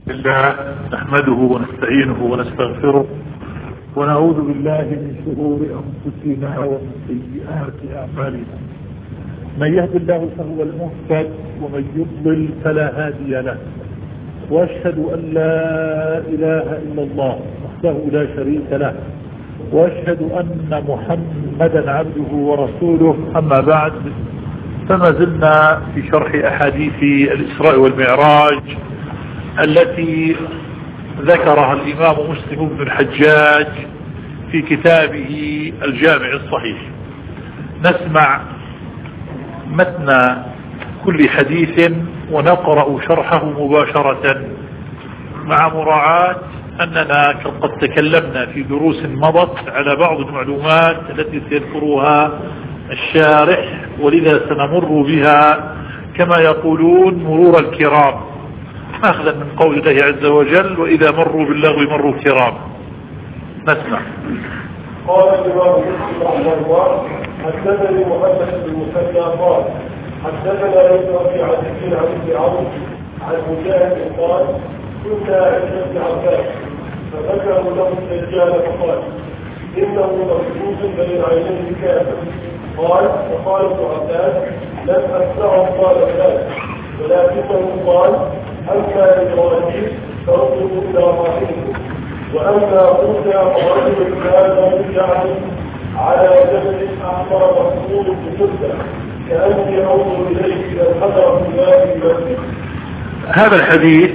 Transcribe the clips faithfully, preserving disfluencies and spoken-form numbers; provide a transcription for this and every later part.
الله نحمده ونستعينه ونستغفره ونعوذ بالله من شرور أنفسنا ومن سيئات أعمالنا. من يهد الله فهو المهتد ومن يضلل فلا هادي له، وأشهد أن لا إله إلا الله وحده لا شريك له، وأشهد أن محمدا عبده ورسوله. أما بعد، فما زلنا في شرح أحاديث الإسراء والمعراج التي ذكرها الإمام مسلم بن الحجاج في كتابه الجامع الصحيح. نسمع متن كل حديث ونقرأ شرحه مباشرة، مع مراعاة أننا قد تكلمنا في دروس مضت على بعض المعلومات التي سيذكرها الشارح، ولذا سنمر بها كما يقولون مرور الكرام، أخذا من قول الله عز وجل: وإذا مروا باللغو مروا كرام. نسمع. قال الإمام مسلم رحمه الله: حدثني محمد بن المثنى قال حدثنا ابن أبي عزيز عن ابن عون عن مجاهد قال: كنا عند ابن عباس فذكروا له الدجال فقال: إنه مخصوص بين عينيه كافر. قال: وقال ابن عباس: لم أسمعه قال ذلك، ولكنه قال: أما إبراهيم فأرسل إلى رحمه، وأما موسى فرجل كان يجعل على جبل أحمر مخصوص بجدة كأني أنظر إليه إلى الحجر في ماء المسجد. هذا الحديث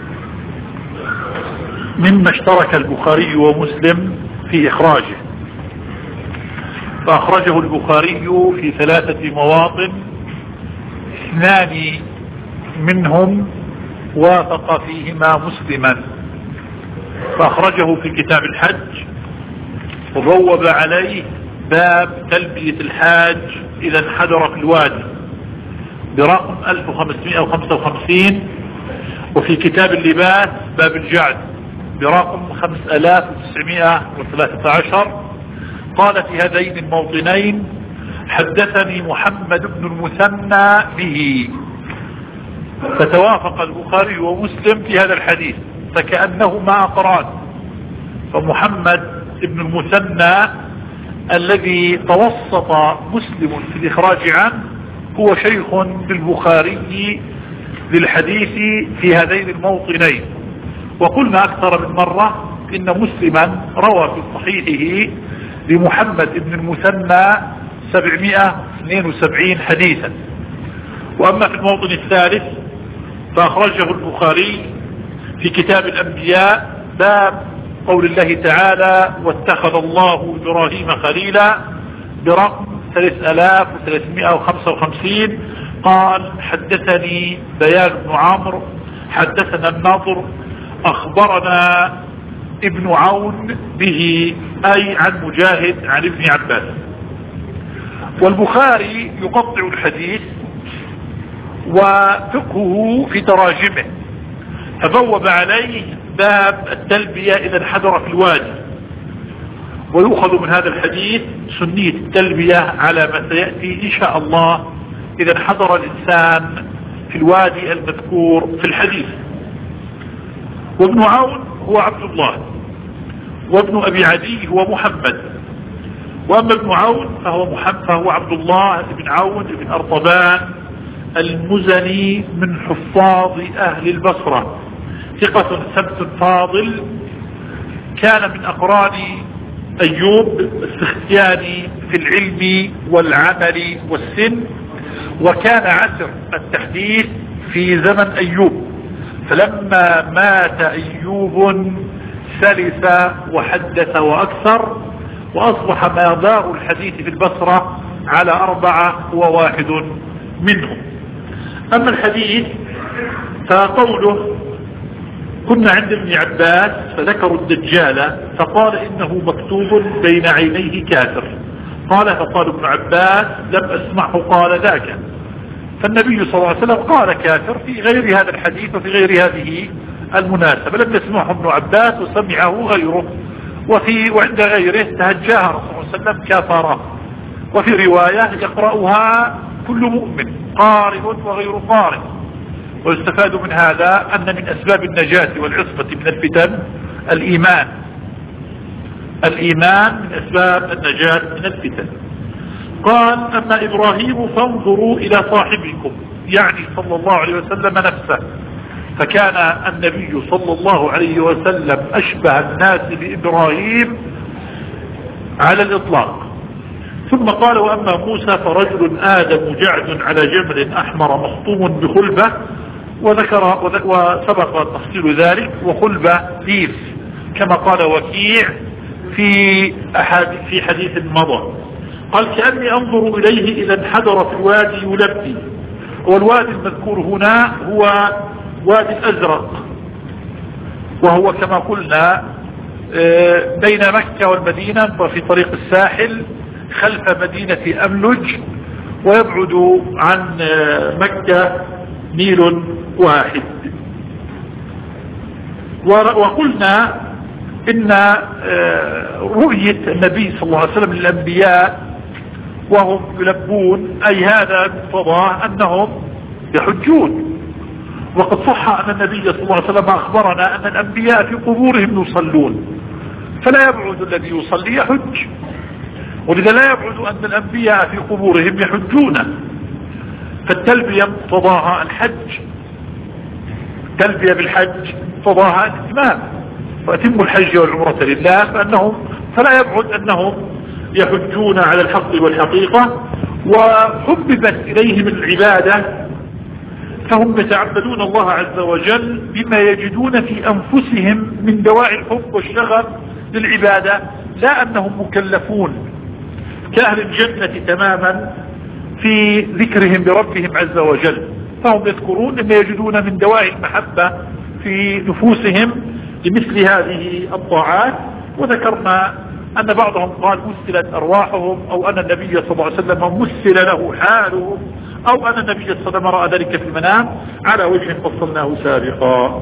مما اشترك البخاري ومسلم في إخراجه، فأخرجه البخاري في ثلاثة مواطن، اثنان منهم وافق فيهما مسلما، فأخرجه في كتاب الحج وبوب عليه باب تلبية الحاج إذا انحدر في الوادي برقم ألف وخمسمائة وخمسة وخمسين، وفي كتاب اللباس باب الجعد برقم خمسة آلاف وتسعمائة وثلاثة عشر. قال في هذين الموطنين: حدثني محمد بن المثنى به. فتوافق البخاري ومسلم في هذا الحديث فكأنهما أقران، فمحمد بن المثنى الذي توسط مسلم في الإخراج عنه هو شيخ للبخاري للحديث في هذين الموطنين. وقلنا أكثر من مرة إن مسلما روى في صحيحه لمحمد بن المثنى سبعمائة واثنين وسبعين حديثا. وأما في الموطن الثالث فأخرجه البخاري في كتاب الأنبياء باب قول الله تعالى: واتخذ الله إبراهيم خليلا برقم ثلاثة آلاف وثلاثمائة وخمسة وخمسين. قال: حدثني بيان بن عمرو حدثنا النضر أخبرنا ابن عون به، أي عن مجاهد عن ابن عباس. والبخاري يقطع الحديث وفقهه في تراجمه، فبوب عليه باب التلبية إذا انحدر في الوادي، ويؤخذ من هذا الحديث سنية التلبية على ما سيأتي إن شاء الله إذا انحدر الإنسان في الوادي المذكور في الحديث. وابن عون هو عبد الله، وابن أبي عدي هو محمد. وأما ابن عون فهو محمد فهو عبد الله بن عون بن أرطبان المزني من حفاظ أهل البصرة، ثقة ثبت فاضل، كان من أقران أيوب السختياني في العلم والعمل والسن، وكان عسر التحديث في زمن أيوب، فلما مات أيوب سلس وحدث وأكثر، وأصبح مدار الحديث في البصرة على أربعة وواحد منهم. أما الحديث فقوله: كنا عند ابن عباس فذكروا الدجال فقال إنه مكتوب بين عينيه كافر. قال: فقال ابن عباس: لم أسمعه قال ذاك. فالنبي صلى الله عليه وسلم قال كافر في غير هذا الحديث وفي غير هذه المناسبة، لم يسمعه ابن عباس وسمعه غيره، وفي وعند غيره تهجاها رسول الله صلى الله عليه وسلم كافرا. وفي رواية يقرأها كل مؤمن قارئ وغير قارئ. ويستفاد من هذا أن من أسباب النجاة والعصمة من الفتن الإيمان. الإيمان من أسباب النجاة من الفتن. قال أما إبراهيم فانظروا إلى صاحبكم، يعني صلى الله عليه وسلم نفسه، فكان النبي صلى الله عليه وسلم أشبه الناس بإبراهيم على الإطلاق. ثم قال وأما موسى فرجل آدم جعد على جمل أحمر مخطوم بخلبة، وذكر وسبق تفصيل ذلك، وخلبة ليف كما قال وكيع في في حديث مضى. قال كأني أنظر إليه إذا انحدر في الوادي يلبي. والوادي المذكور هنا هو وادي الأزرق، وهو كما قلنا بين مكة والمدينة وفي طريق الساحل خلف مدينة أملج، ويبعد عن مكة ميل واحد. وقلنا إن رؤية النبي صلى الله عليه وسلم للأنبياء وهم يلبون أي هذا مقتضاه أنهم يحجون. وقد صح أن النبي صلى الله عليه وسلم أخبرنا أن الأنبياء في قبورهم يصلون، فلا يبعد الذي يصلي يحج، ولذا لا يبعد أن الأنبياء في قبورهم يحجون. فالتلبية مقتضاها الحج، التلبية بالحج مقتضاها الإتمام، فأتموا الحج والعمرة لله، فأنهم فلا يبعد أنهم يحجون على الحق والحقيقة. وحببت إليهم العبادة فهم يتعبدون الله عز وجل بما يجدون في أنفسهم من دواعي الحب والشغف للعبادة، لا أنهم مكلفون كأهل الجنة تماما في ذكرهم بربهم عز وجل، فهم يذكرون بما يجدون من دواعي المحبة في نفوسهم لمثل هذه الطاعات. وذكرنا أن بعضهم قال مثلت أرواحهم، أو أن النبي صلى الله عليه وسلم مثل له حالهم، أو أن النبي صلى الله عليه وسلم رأى ذلك في المنام، على وجه فصلناه سابقا.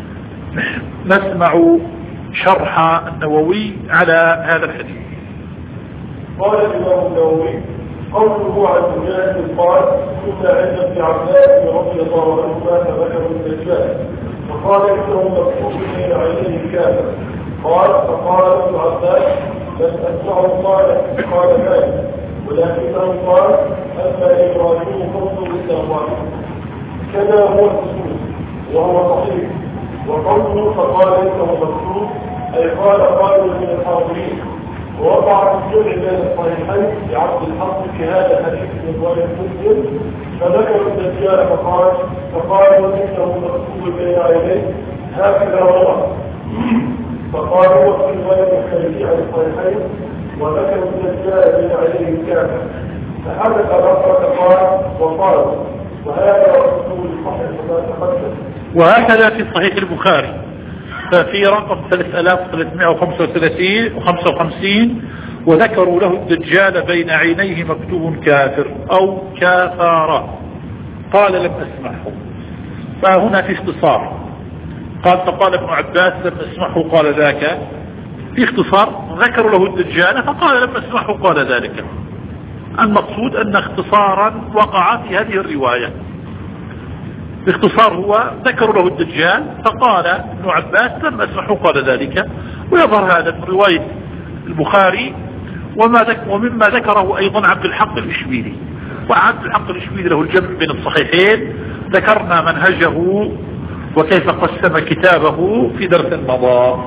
نسمع شرح النووي على هذا الحديث. قال الإمام النووي قوله عن مجاهد قال كنا عند ابن عباس رضي الله عنهما فذكروا الدجال فقال انه مكتوب بين عينيه الكافر. قال فقال ابن عباس بل اسمعه قال قال ذلك، ولكنه قال اما ابراهيم فانظر الى الله، كذا هو المسلم وهو صحيح. وقوله فقال انه مكتوب اي قال قائل من الحاضرين. ووقع في الجمع بين الصحيحين لعبد الحق في هذا الحديث من رواية مسلم، فذكر الدجال فقال فقالوا انه مكتوب بين عينيه هكذا روى، فقال هو في رواية الخليجي عن الصحيحين وذكر الدجال بين عينيه الكافر، فحدث الأخرى قال وقال، وهذا رسول الصحيح كما تقدم. وهكذا في صحيح البخاري ففي رقم ثلاثة آلاف وثلاثمائة وخمسة وخمسين وذكروا له الدجال بين عينيه مكتوب كافر أو كافارا، قال لم أسمعه. فهنا في اختصار قال فقال ابن عباس لم أسمعه قال ذاك، في اختصار ذكروا له الدجال فقال لم أسمعه قال ذلك. المقصود أن اختصارا وقع في هذه الرواية. باختصار هو ذكروا له الدجال فقال ابن عباس لم أسمعه قال ذلك. ويظهر هذا من رواية البخاري وما ذك ومما ذكره أيضا عبد الحق الإشبيلي. وعبد الحق الإشبيلي له الجمع بين الصحيحين، ذكرنا منهجه وكيف قسم كتابه في درس مضى.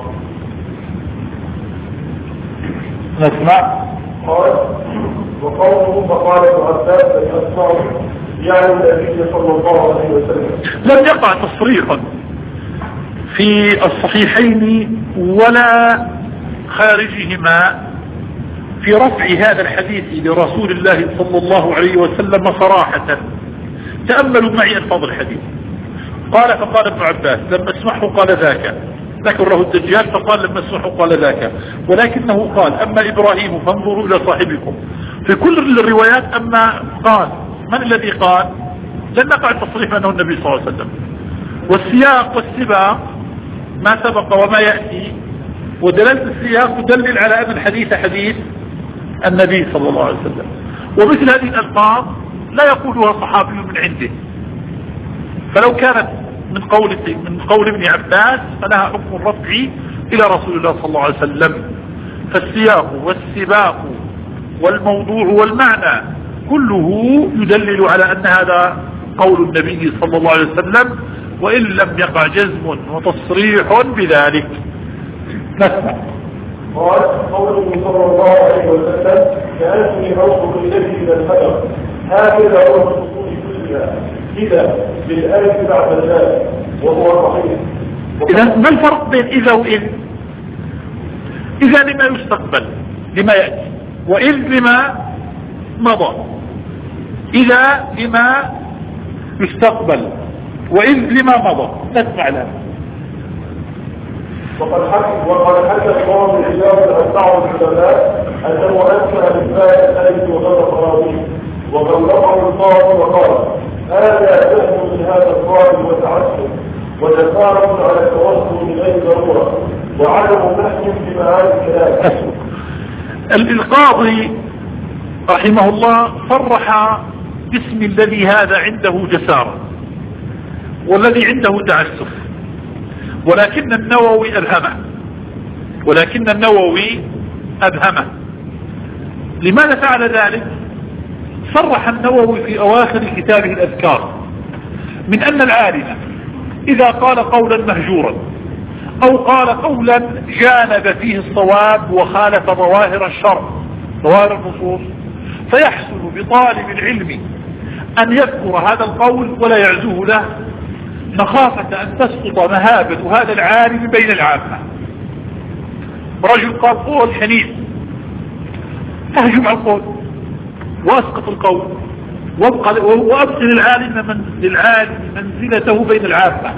نسمع. قال وقوله فقال ابن عباس لم أسمعه يعني النبي صلى الله عليه وسلم. لم يقع تصريح في الصحيحين ولا خارجهما في رفع هذا الحديث لرسول الله صلى الله عليه وسلم صراحة. تأملوا معي ألفاظ الحديث. قال فقال ابن عباس لم أسمعه قال ذاك، ذكر له الدجال فقال لم أسمعه قال ذاك، ولكنه قال أما إبراهيم فانظروا إلى صاحبكم. في كل الروايات أما قال من الذي قال؟ لن نقع التصريح أنه النبي صلى الله عليه وسلم. والسياق والسباق ما سبق وما يأتي، ودلالة السياق تدلل على أن الحديث حديث النبي صلى الله عليه وسلم. ومثل هذه الألفاظ لا يقولها صحابي من عنده، فلو كانت من قول من قول ابن عباس فلها حكم الرفع إلى رسول الله صلى الله عليه وسلم. فالسياق والسباق والموضوع والمعنى كله يدلل على أن هذا قول النبي صلى الله عليه وسلم، وإن لم يقع جزم وتصريح بذلك. نسمع. قال قوله صلى الله عليه وسلم كأنني أنظر إليه من الحجر، هكذا هو الأصول كلها إذا بالآية بعد ذلك وهو صحيح. إذا ما الفرق بين إذا وإذ؟ إذا لما يستقبل لما يأتي، وإذ لما مضى. إذا لما يستقبل، وإذ لما مضى. نسمع له. وقد حكى وقد حكى الله بالإجابة عن بعض العلماء أنه أنكر إثبات الآية وغير قرابين، وبلغه القاضي وقال هذا فهم من هذا القائل وتعسف وجسارة على التوصل من غير ضرورة وعدم فهم في معاني الكلام. القاضي رحمه الله صرح باسم الذي هذا عنده جسارة والذي عنده تعسف، ولكن النووي أبهمه ولكن النووي أبهمه لماذا فعل ذلك؟ صرح النووي في أواخر كتابه الأذكار من أن العالم إذا قال قولا مهجورا أو قال قولا جانب فيه الصواب وخالف ظواهر الشرع ظواهر النصوص، فيحسن بطالب العلم أن يذكر هذا القول ولا يعزوه له، مخافة أن تسقط مهابة هذا العالم بين العامة. رجل قال قول حنيف، أهجم على القول وأسقط القول وأبقي للعالم من للعالم منزلته بين العامة.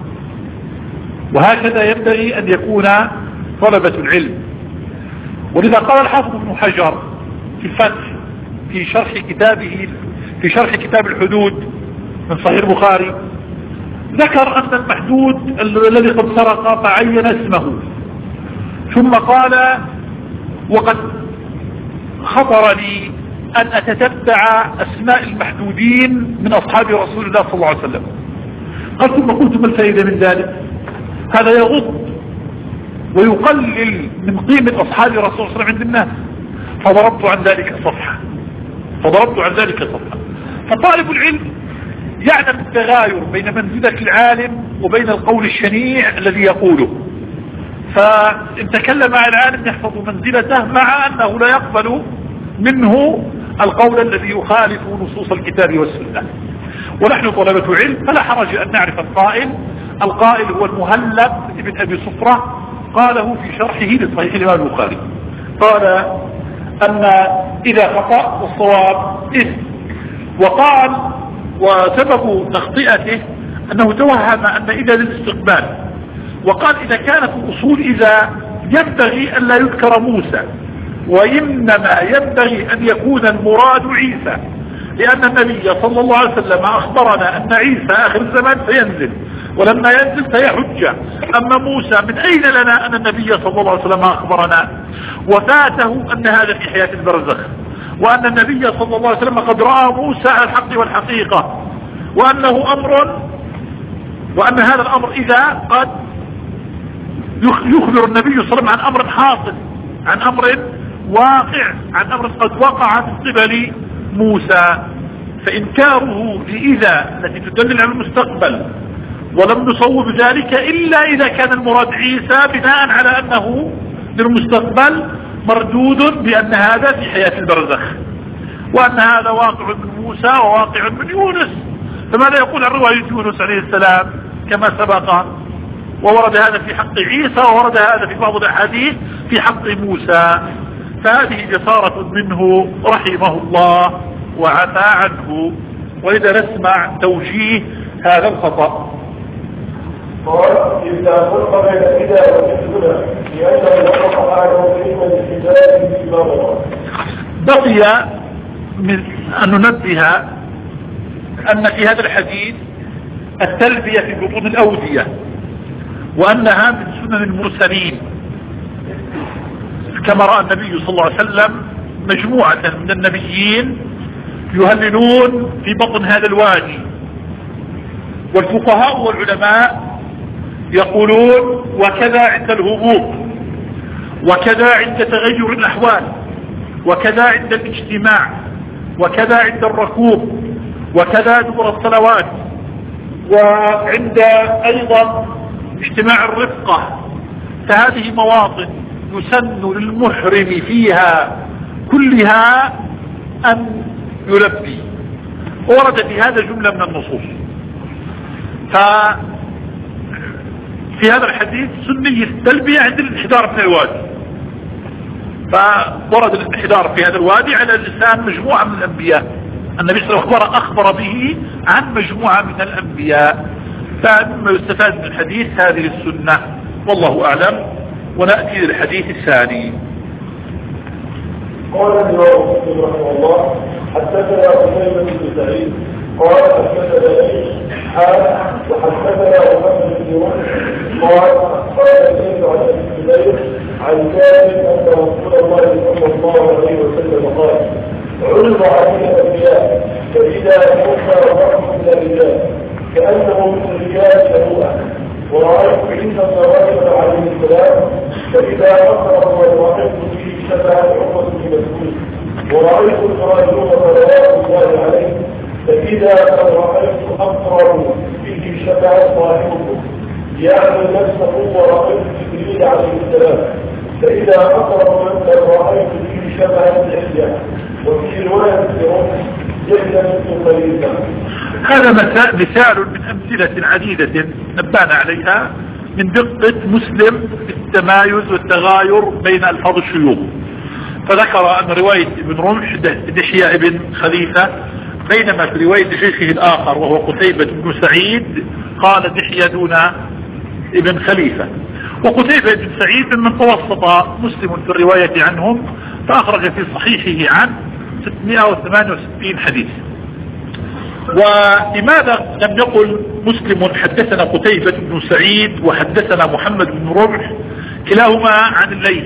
وهكذا ينبغي أن يكون طلبة العلم. ولذا قال الحافظ ابن حجر في الفتح في شرح كتابه في شرح كتاب الحدود من صحيح البخاري، ذكر أن المحدود الذي قد سرق فعين اسمه، ثم قال وقد خطر لي أن أتتبع أسماء المحدودين من أصحاب رسول الله صلى الله عليه وسلم. قال ثم قلت ما الفائدة من ذلك؟ هذا يغض ويقلل من قيمة أصحاب رسول الله صلى الله عليه وسلم عند الناس. فضربت عن ذلك صفحة فضربت عن ذلك صفحة فطالب العلم يعلم التغاير بين منزلة العالم وبين القول الشنيع الذي يقوله، فإن تكلم عن العالم يحفظ منزلته مع أنه لا يقبل منه القول الذي يخالف نصوص الكتاب والسنة. ونحن طلبة علم فلا حرج أن نعرف القائل. القائل هو المهلب ابن أبي صفرة، قاله في شرحه لصحيح الإمام البخاري، قال أن إذا خطأ والصواب إثم، وقال وسبب تخطئته أنه توهم أن إذا للاستقبال، وقال إذا كانت الأصول إذا ينبغي أن لا يذكر موسى، وإنما ينبغي أن يكون المراد عيسى، لأن النبي صلى الله عليه وسلم أخبرنا أن عيسى آخر الزمان سينزل، ولما ينزل سيحج. أما موسى من أين لنا أن النبي صلى الله عليه وسلم أخبرنا وفاته أن هذا في حياة البرزخ، وأن النبي صلى الله عليه وسلم قد رأى موسى على الحق والحقيقة، وأنه أمر وأن هذا الأمر إذا قد يخبر النبي صلى الله عليه وسلم عن أمر حاصل، عن أمر واقع، عن أمر قد وقع من قبل موسى. فإنكاره لإذا التي تدلل على المستقبل ولم نصوب ذلك إلا إذا كان المراد عيسى بناء على أنه للمستقبل، مردود بأن هذا في حياة البرزخ، وأن هذا واقع من موسى وواقع من يونس. فماذا يقول عن رواية يونس عليه السلام كما سبق؟ وورد هذا في حق عيسى، وورد هذا في بعض الأحاديث في حق موسى. فهذه جسارة منه رحمه الله وعفى عنه. وإذا نسمع توجيه هذا الخطأ. قال إذا فرق بين إذا ومثلنا لأنه وقف على كلمة الحجاب في مرة. بقي من أن ننبه أن في هذا الحديث التلبية في بطون الأودية، وأنها من سنن المرسلين، كما رأى النبي صلى الله عليه وسلم مجموعة من النبيين يهللون في بطن هذا الوادي، والفقهاء والعلماء يقولون وكذا عند الهبوط، وكذا عند تغير الأحوال، وكذا عند الاجتماع، وكذا عند الركوب، وكذا دبر الصلوات، وعند أيضا اجتماع الرفقة. فهذه مواطن يسن للمحرم فيها كلها أن يلبي، ورد في هذا جملة من النصوص. ففي هذا الحديث سنية التلبية عند الانحدار من الوادي، فورد الانحدار في هذا الوادي على لسان مجموعة من الأنبياء. النبي صلى الله عليه وسلم أخبر به عن مجموعة من الأنبياء، فمما يستفاد من الحديث هذه السنة، والله أعلم. ونأتي للحديث الثاني. قال الإمام مسلم رحمه الله حدثنا قتيبة بن سعيد قال حدثنا ليث حال وحدثنا محمد بن مسلم قال قال ليث عن ابي الزبير عن جابر ان رسول الله صلى الله عليه وسلم قال عرض علينا الانبياء فاذا كنا رحمه من الرجال كانه من الرجال شهوءا، ورأيت عيسى بن مريم عليه السلام فإذا أقرب ورأيت فيه شبه عقبة بن مسعود، ورأيت إبراهيم صلوات الله عليه فإذا رأيت أقرب فيه شبه صاحبكم يعمل نفسه، ورأيت جبريل عليه السلام فإذا أقرب من رأيت فيه شبه الحية، وفي رواية لهم جهل مثل قليلا. هذا مثال من أمثلة عديدة نبهنا عليها من دقة مسلم في التمايز والتغاير بين ألفاظ الشيوخ. فذكر أن رواية ابن رمح دحية ابن خليفة، بينما في رواية شيخه الآخر وهو قتيبة بن سعيد قال دحية دون ابن خليفة. وقتيبة بن سعيد من توسط مسلم في الرواية عنهم، فأخرج في صحيحه عن ستمائة وثمانية وستين حديث. ولماذا لم يقل مسلم حدثنا قتيبة بن سعيد وحدثنا محمد بن رمح كلاهما عن الليث؟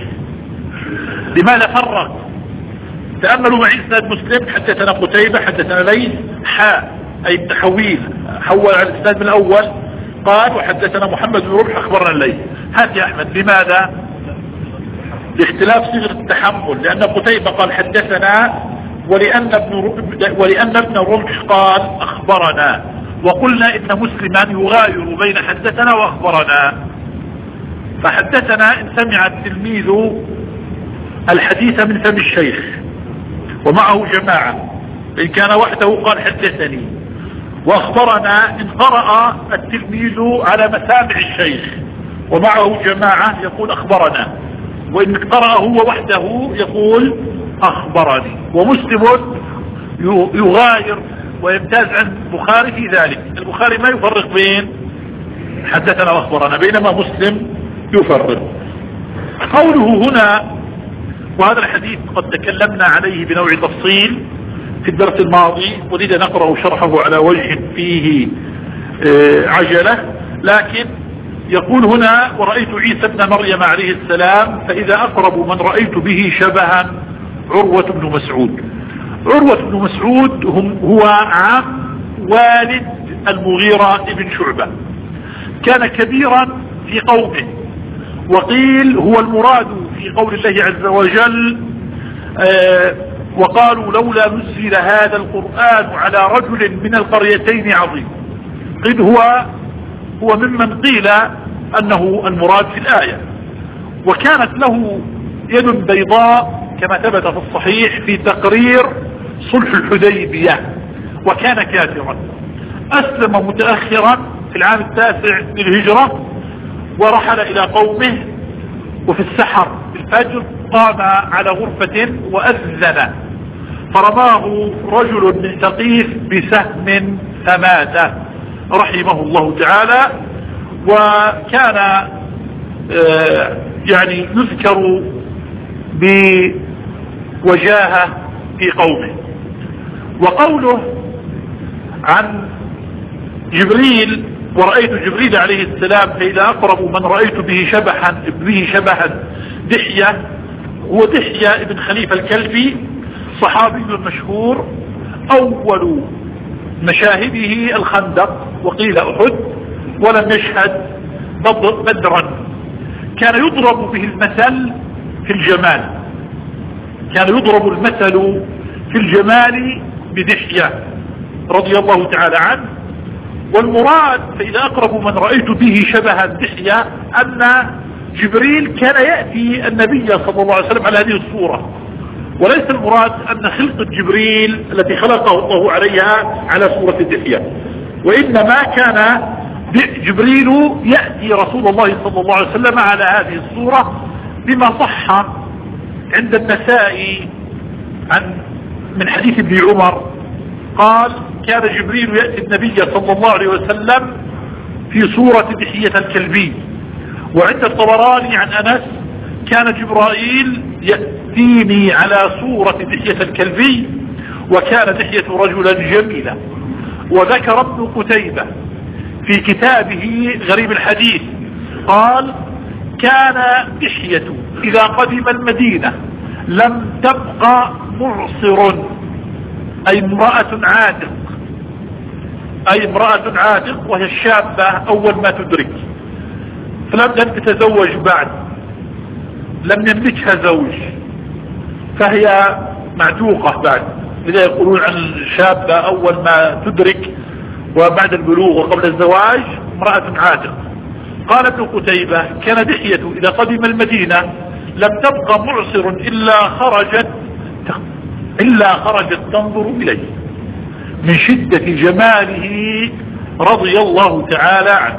لماذا فرق؟ تأملوا معي إسناد مسلم حدثنا قتيبة حدثنا ليث حاء أي التحويل، حول على الإسناد من الأول قال وحدثنا محمد بن رمح أخبرنا الليث. هات يا أحمد لماذا؟ لاختلاف صيغة التحمل، لأن قتيبة قال حدثنا ولأن ابن ولأن ابن رمح قال أخبرنا، وقلنا إن مسلما يغاير بين حدثنا وأخبرنا. فحدثنا إن سمع التلميذ الحديث من فم الشيخ ومعه جماعة، إن كان وحده قال حدثني، وأخبرنا إن قرأ التلميذ على مسامع الشيخ ومعه جماعة يقول أخبرنا، وإن قرأ هو وحده يقول أخبرني. ومسلم يغاير ويمتاز عن البخاري في ذلك، البخاري ما يفرق بين حدثنا وأخبرنا، بينما مسلم يفرق. قوله هنا وهذا الحديث قد تكلمنا عليه بنوع تفصيل في الدرس الماضي، ولذا نقرأ شرحه على وجه فيه عجلة، لكن يقول هنا ورأيت عيسى بن مريم عليه السلام فإذا أقرب من رأيت به شبها عروة بن مسعود. عروة بن مسعود هم هو عم والد المغيرة بن شعبة، كان كبيرا في قومه، وقيل هو المراد في قول الله عز وجل آه وقالوا لولا نزل هذا القرآن على رجل من القريتين عظيم. قيل هو هو ممن قيل أنه المراد في الآية. وكانت له يد بيضاء كما ثبت في الصحيح في تقرير صلح الحديبية، وكان كافرا. أسلم متأخرا في العام التاسع للهجرة، ورحل إلى قومه، وفي السحر في الفجر قام على غرفة وأذن، فرماه رجل من ثقيف بسهم فمات رحمه الله تعالى. وكان آه يعني يذكر بوجاهة في قومه. وقوله عن جبريل ورأيت جبريل عليه السلام فإذا أقرب من رأيت به شبحا به شبها دحية، هو دحية ابن خليفة الكلبي، صحابي مشهور، أول مشاهده الخندق، وقيل أحد، ولم يشهد بدرا. كان يضرب به المثل في الجمال، كان يضرب المثل في الجمال بدحية رضي الله تعالى عنه. والمراد فإذا أقرب من رأيت به شبها دحية أن جبريل كان يأتي النبي صلى الله عليه وسلم على هذه الصورة، وليس المراد أن خلقة جبريل التي خلقه الله عليها على صورة دحية، وإنما كان جبريل يأتي رسول الله صلى الله عليه وسلم على هذه الصورة، بما صح عند النسائي عن من حديث ابن عمر قال كان جبريل يأتي النبي صلى الله عليه وسلم في صورة دحية الكلبي. وعند الطبراني عن أنس كان جبرائيل يأتيني على صورة دحية الكلبي، وكان دحية رجلا جميلا. وذكر ابن قتيبة في كتابه غريب الحديث قال كان دحية إذا قدم المدينة لم تبقى معصر، أي امرأة عاتق، أي امرأة عاتق وهي الشابة أول ما تدرك، فلم تتزوج بعد، لم يملكها زوج، فهي معتوقة بعد. لذا يقولون عن الشابة أول ما تدرك وبعد البلوغ وقبل الزواج امرأة عاتق. قال ابن قتيبة كان دحية إذا قدم المدينة لم تبقى معصر إلا خرجت إلا خرجت تنظر إليه من شدة جماله رضي الله تعالى عنه.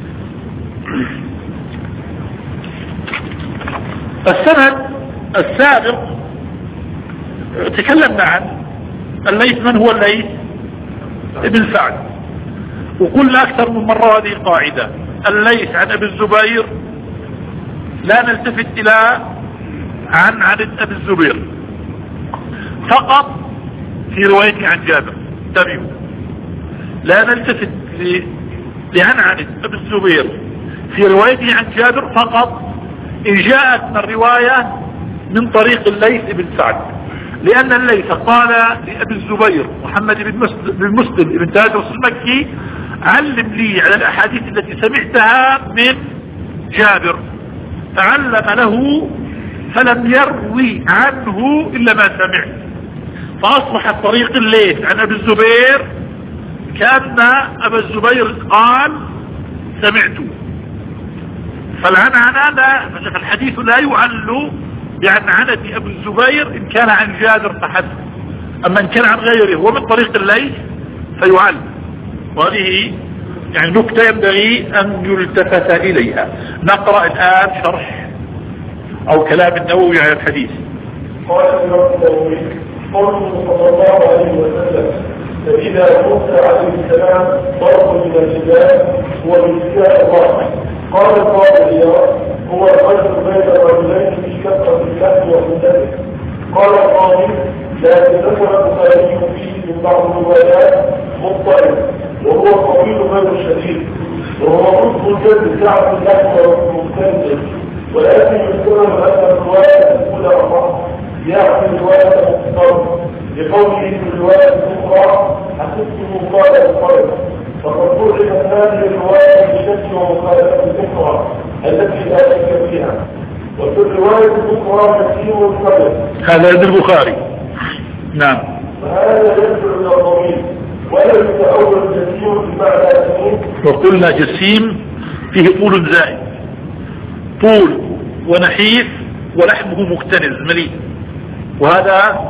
السند السابق تكلمنا عن الليث. من هو الليث؟ ابن سعد. وقلنا أكثر من مرة هذه القاعدة: الليث عن أبي الزبير لا نلتفت إلى عن عن أبي الزبير فقط في روايته عن جابر. تبعوا، لا نلتفت لعن عن أبي الزبير في روايته عن جابر فقط إن جاءت من الرواية من طريق الليث بن سعد، لأن الليث قال لأبي الزبير محمد بن مسلم بن تادرس المكي: علم لي على الأحاديث التي سمعتها من جابر، فعلم له فلم يروي عنه إلا ما سمع، فأصبح الطريق الليث عن أبي الزبير كأن أبا الزبير قال سمعته، فالعنعنة فالحديث لا يعل بعنعنة أبي الزبير إن كان عن جابر فحسب، أما إن كان عن غيره ومن طريق الليث فيعل. وهذه يعني نكتة ينبغي أن يلتفت إليها. نقرأ الآن شرح أو كلام النووي على الحديث. قال الإمام النووي قوله صلى الله عليه وسلم: فإذا موسى عليه السلام ضرب من الجبال هو بالكاء الواقع. قال القاضي هو الفرق بين الرجلين في كثرة اللحم والمدد. قال القاضي: لا ذكر البخاري فيه من بعض الروايات مضطرب، وهو طويل غير شديد، وهو نصف الجلد سعة اللحم والمختلف، ولكن يذكر أن الرواية الأولى أصح، يعني رواية مضطرب، لقوله في الرواية الأخرى: حسبته قال الطرب. فقد طرحت هذه الرواية بالشك ومخالفة الأخرى التي لا شك فيها، وفي الرواية الأخرى تسليم الطرب. هذا عند البخاري. نعم. وهذا يدعو إلى الضمير، ولا يتأول جسيم بمعنى سمين. وقلنا جسيم فيه طول زائد، طول ونحيف ولحمه مكتنز مليء، وهذا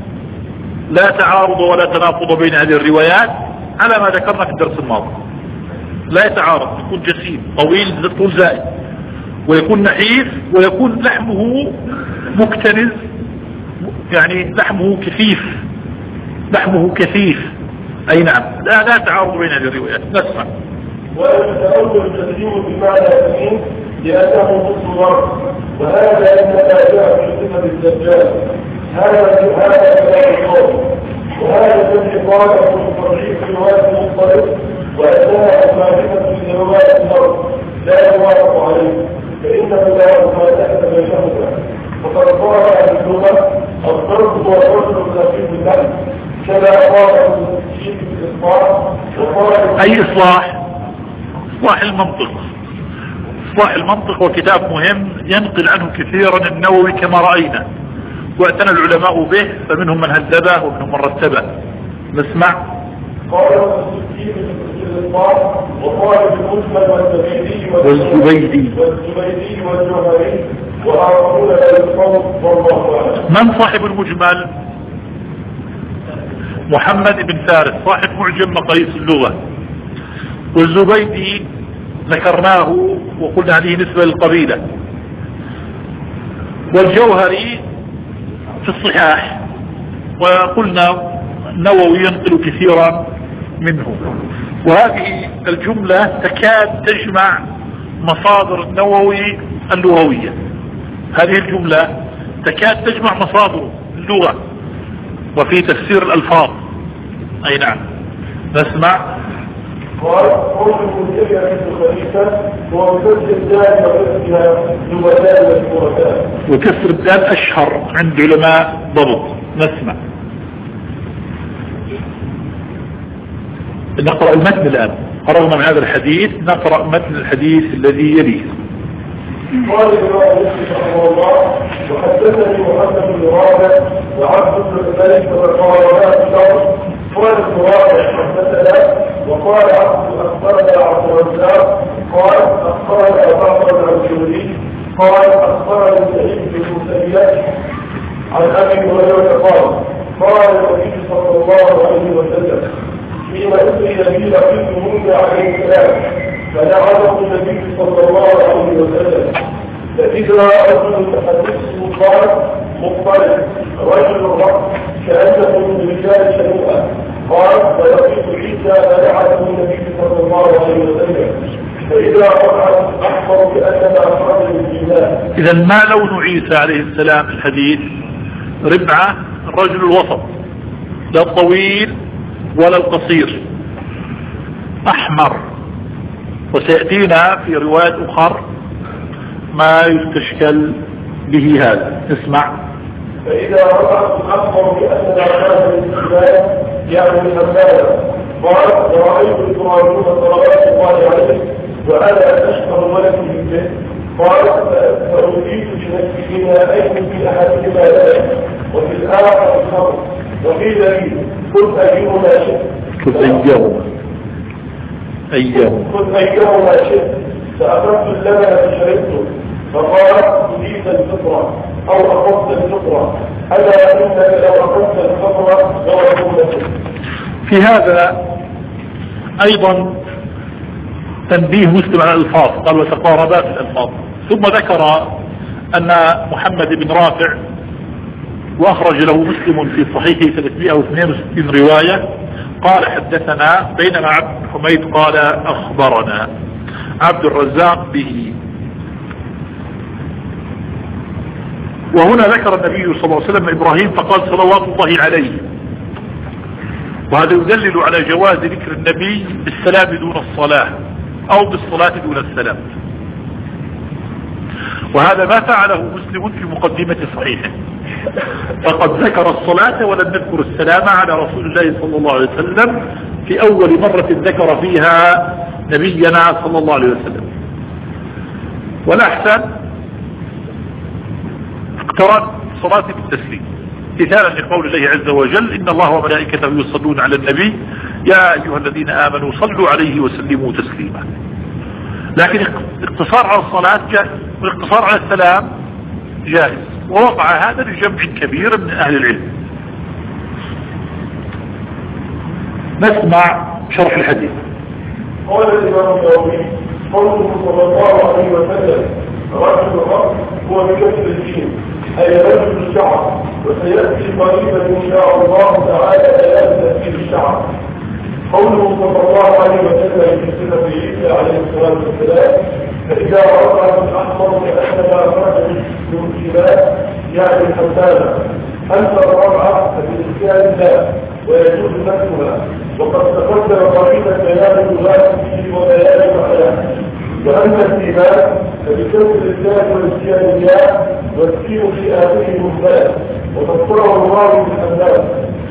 لا تعارض ولا تناقض بين هذه الروايات على ما ذكرنا في الدرس الماضي. لا يتعارض، يكون جسيم طويل طول زائد، ويكون نحيف، ويكون لحمه مكتنز، يعني لحمه كثيف، لحمه كثيف. أي نعم، لا لا تعارض بين هذه الروايات. نسمع. ويتأول التسليم بمعنى سمين لأنه نصف ضرب، وهذا إنما جاء في صفة الدجال. هذا هذا كلام القول، وهذا الذي قاله من ترجيح رواية المضطرب، وأنها مخالفة لرواية الضرب لا يوافق عليه، فإنه لا مخالفة بينهما. وقد قال أهل اللغة: الضرب هو الرجل الخفيف اللحم، كما قال في الإصلاح وقال أي إصلاح؟ إصلاح المنطق. إصلاح المنطق وكتاب مهم ينقل عنه كثيرا النووي كما رأينا، واعتنى العلماء به، فمنهم من هذبه ومنهم من رتبه. نسمع. قال السكين في الإصلاح وقال المجمل والزبيدي والزبيدي والزبيدي والجوهري وآخرون لا يصوم والله أعلم. من صاحب المجمل؟ محمد بن فارس صاحب معجم مقاييس اللغة. والزبيدي ذكرناه وقلنا هذه نسبة للقبيلة. والجوهري في الصحاح، وقلنا النووي ينقل كثيرا منه. وهذه الجملة تكاد تجمع مصادر النووي اللغوية. هذه الجملة تكاد تجمع مصادر اللغة وفي تفسير الألفاظ. أي نعم. نسمع. قال قول المنتبه في خليفة وكسر الدال وكسرها زبدان وزبدان. وكسر الدال أشهر عند علماء ضبط. نسمع. نقرأ المتن الآن. قرأنا من هذا الحديث، نقرأ متن الحديث الذي يليه. قال الإمام مسلم رحمه الله وحدثني محمد بن رافع وعبد بن الملك وقال الشر قال ابن رافع حدثنا وقال عبد أخبرنا عبد الرزاق قال أخبرنا أبو بكر الجوري قال أخبرنا سعيد بن المسيب عن أبي هريرة قال قال النبي صلى الله عليه وسلم حين أسري به لقيت موسى عليه السلام فنعمه النبي صلى الله عليه وسلم فإذا رجل تحدثه قال مضطرب رجل الرأس كأنه من رجال شنوءة قال فلقيت عيسى فنعمه النبي صلى الله عليه وسلم فإذا رأى أحمر بأنما أخرج من الجنان. إذا ما لون عيسى عليه السلام الحديث؟ ربعة، الرجل الوسط، لا الطويل ولا القصير، أحمر. وسيأتينا في رواية أخرى ما يستشكل به هذا. اسمع. فإذا رأى أحمر بأنما أخرج من الجنان يعني الحمالة قال ورأيت إبراهيم صلوات الله عليه وأنا أشهر ولد به قال فأريد بنفسهما أين في أحدهما لا وفي الآخر الخمر وقيل لي قل أيهما شئت قل أيهما أيهما قل أيهما شئت فأخذت اللبن فشربته فقال أريد الفطرة أو أخذت الفطرة ألا إنك لو أخذت الفطرة لو لك. في هذا أيضا تنبيه مسلم على الألفاظ، قال وتقاربات الألفاظ. ثم ذكر أن محمد بن رافع وأخرج له مسلم في صحيحه ثلاثمائة واثنين وستين رواية قال حدثنا، بينما عبد بن حميد قال أخبرنا. عبد الرزاق به. وهنا ذكر النبي صلى الله عليه وسلم إبراهيم فقال صلوات الله عليه، وهذا يدلل على جواز ذكر النبي بالسلام دون الصلاة أو بالصلاة دون السلام. وهذا ما فعله مسلم في مقدمة صحيحه، فقد ذكر الصلاة ولم نذكر السلام على رسول الله صلى الله عليه وسلم في أول مرة ذكر فيها نبينا صلى الله عليه وسلم. والأحسن اقترن صلاة بالتسليم مثالا لقول الله عز وجل إن الله وملائكته يصلون على النبي يا أيها الذين آمنوا صلوا عليه وسلموا تسليما. لكن اقتصار على الصلاة جائز والاقتصار على السلام جائز، ووقع هذا لجمع كبير من أهل العلم. نسمع شرح الحديث. قال الإمام النووي قوله صلى الله عليه وسلم رجل الرأس هو بكسر الدين أي رجل الشعر، وسيأتي قريبا إن شاء الله تعالى بيان تفسير الشعر. قوله صلى الله عليه وسلم في سنة عيسى عليه الصلاة والسلام فإذا رأى الأحمر كأنما أخرج من الكلاب يعني الحسانة أنت الرابعة فبالإسكان لا ويجوز نفسها، وقد تقدم قريبا بيان الولاة فيه وبيان معناه. وأما الإيمان فبكسر الزاد والسيان الياء والسين في آخره مهملة وتذكره الله بالحمام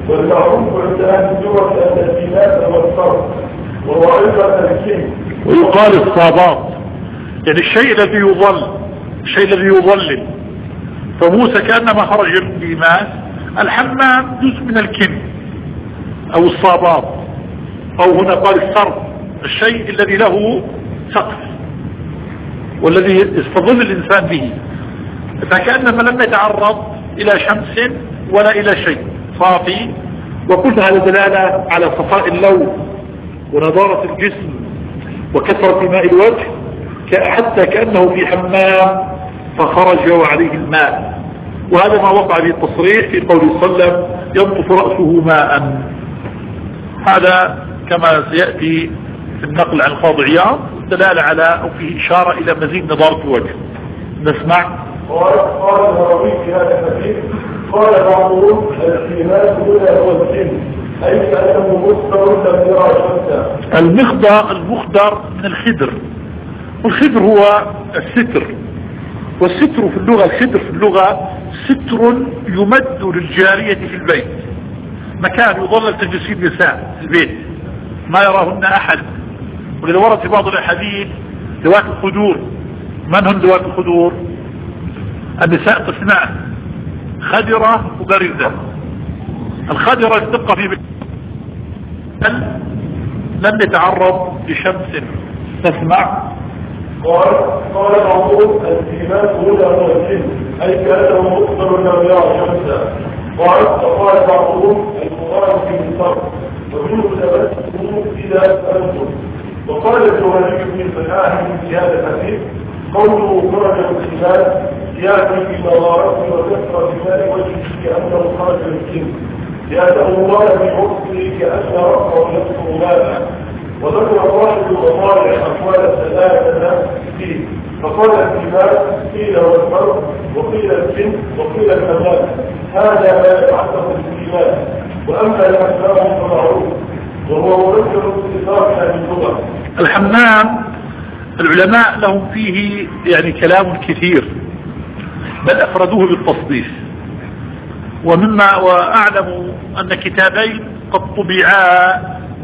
والمعروف عند أهل اللغة أن البناء هو الصرف وهو أيضا الكلمة. ويقال الصابات يعني الشيء الذي يظل الشيء الذي يظلل. فموسى كأنما خرج من ديماس. الحمام جزء من الكن أو الصابات، أو هنا قال الصرف الشيء الذي له سقف والذي يستظل الإنسان به. فكأنما لم يتعرض إلى شمس ولا إلى شيء صافي. وكل هذا دلالة على صفاء اللون ونضارة الجسم وكثرة ماء الوجه، حتى كأنه في حمام فخرج وعليه الماء. وهذا ما وقع به التصريح في قوله صلى الله عليه وسلم ينطف رأسه ماء. هذا كما سيأتي في النقل عن القاضي عياض دلالة على أو فيه إشارة إلى مزيد نضارة الوجه. نسمع. قال قال النووي في هذا الحديث قال بعضهم الإيمان هنا هو الجن أي كأنه مصدر لم يرى شمسا. المخضر المخضر من الخدر، والخدر هو الستر، والستر في اللغة الخدر في اللغة ستر يمد للجارية في البيت، مكان يظلل تجلس فيه النساء في البيت ما يراهن أحد. ولذا ورد في بعض الأحاديث ذوات الخدور. من هم ذوات الخدور؟ النساء قسمان خدرة وبارزة. الخدرة تبقى في بيت لم يتعرض لشمس. تسمع. قال قال بعضهم الإيمان هنا هو الجن أي كأنه مصدر لم يرى شمسا. قال فقال بعضهم المراد في الصرف ومنه تبسم إلى أنفس. وقال الجوهري بن الفلاح في هذا الحديث قوله خرج الإيمان يأتي بمغارته وكثرة ماء وجهه كأنه خرج الجن لأنه الله بعرضه كأن رأسه يذكر ماء. وذكر صاحب المطالع أقوال ثلاثة فيه فقال الإيمان قيل والفرق وقيل الجن وقيل الكمال. هذا ما يتعلق بالإيمان. وأما الأسماء فمعروف وهو مركب اتصال عن اللغة. الحمام العلماء لهم فيه يعني كلام كثير بل أفردوه بالتصديق. ومما وأعلم أن كتابين قد طبعا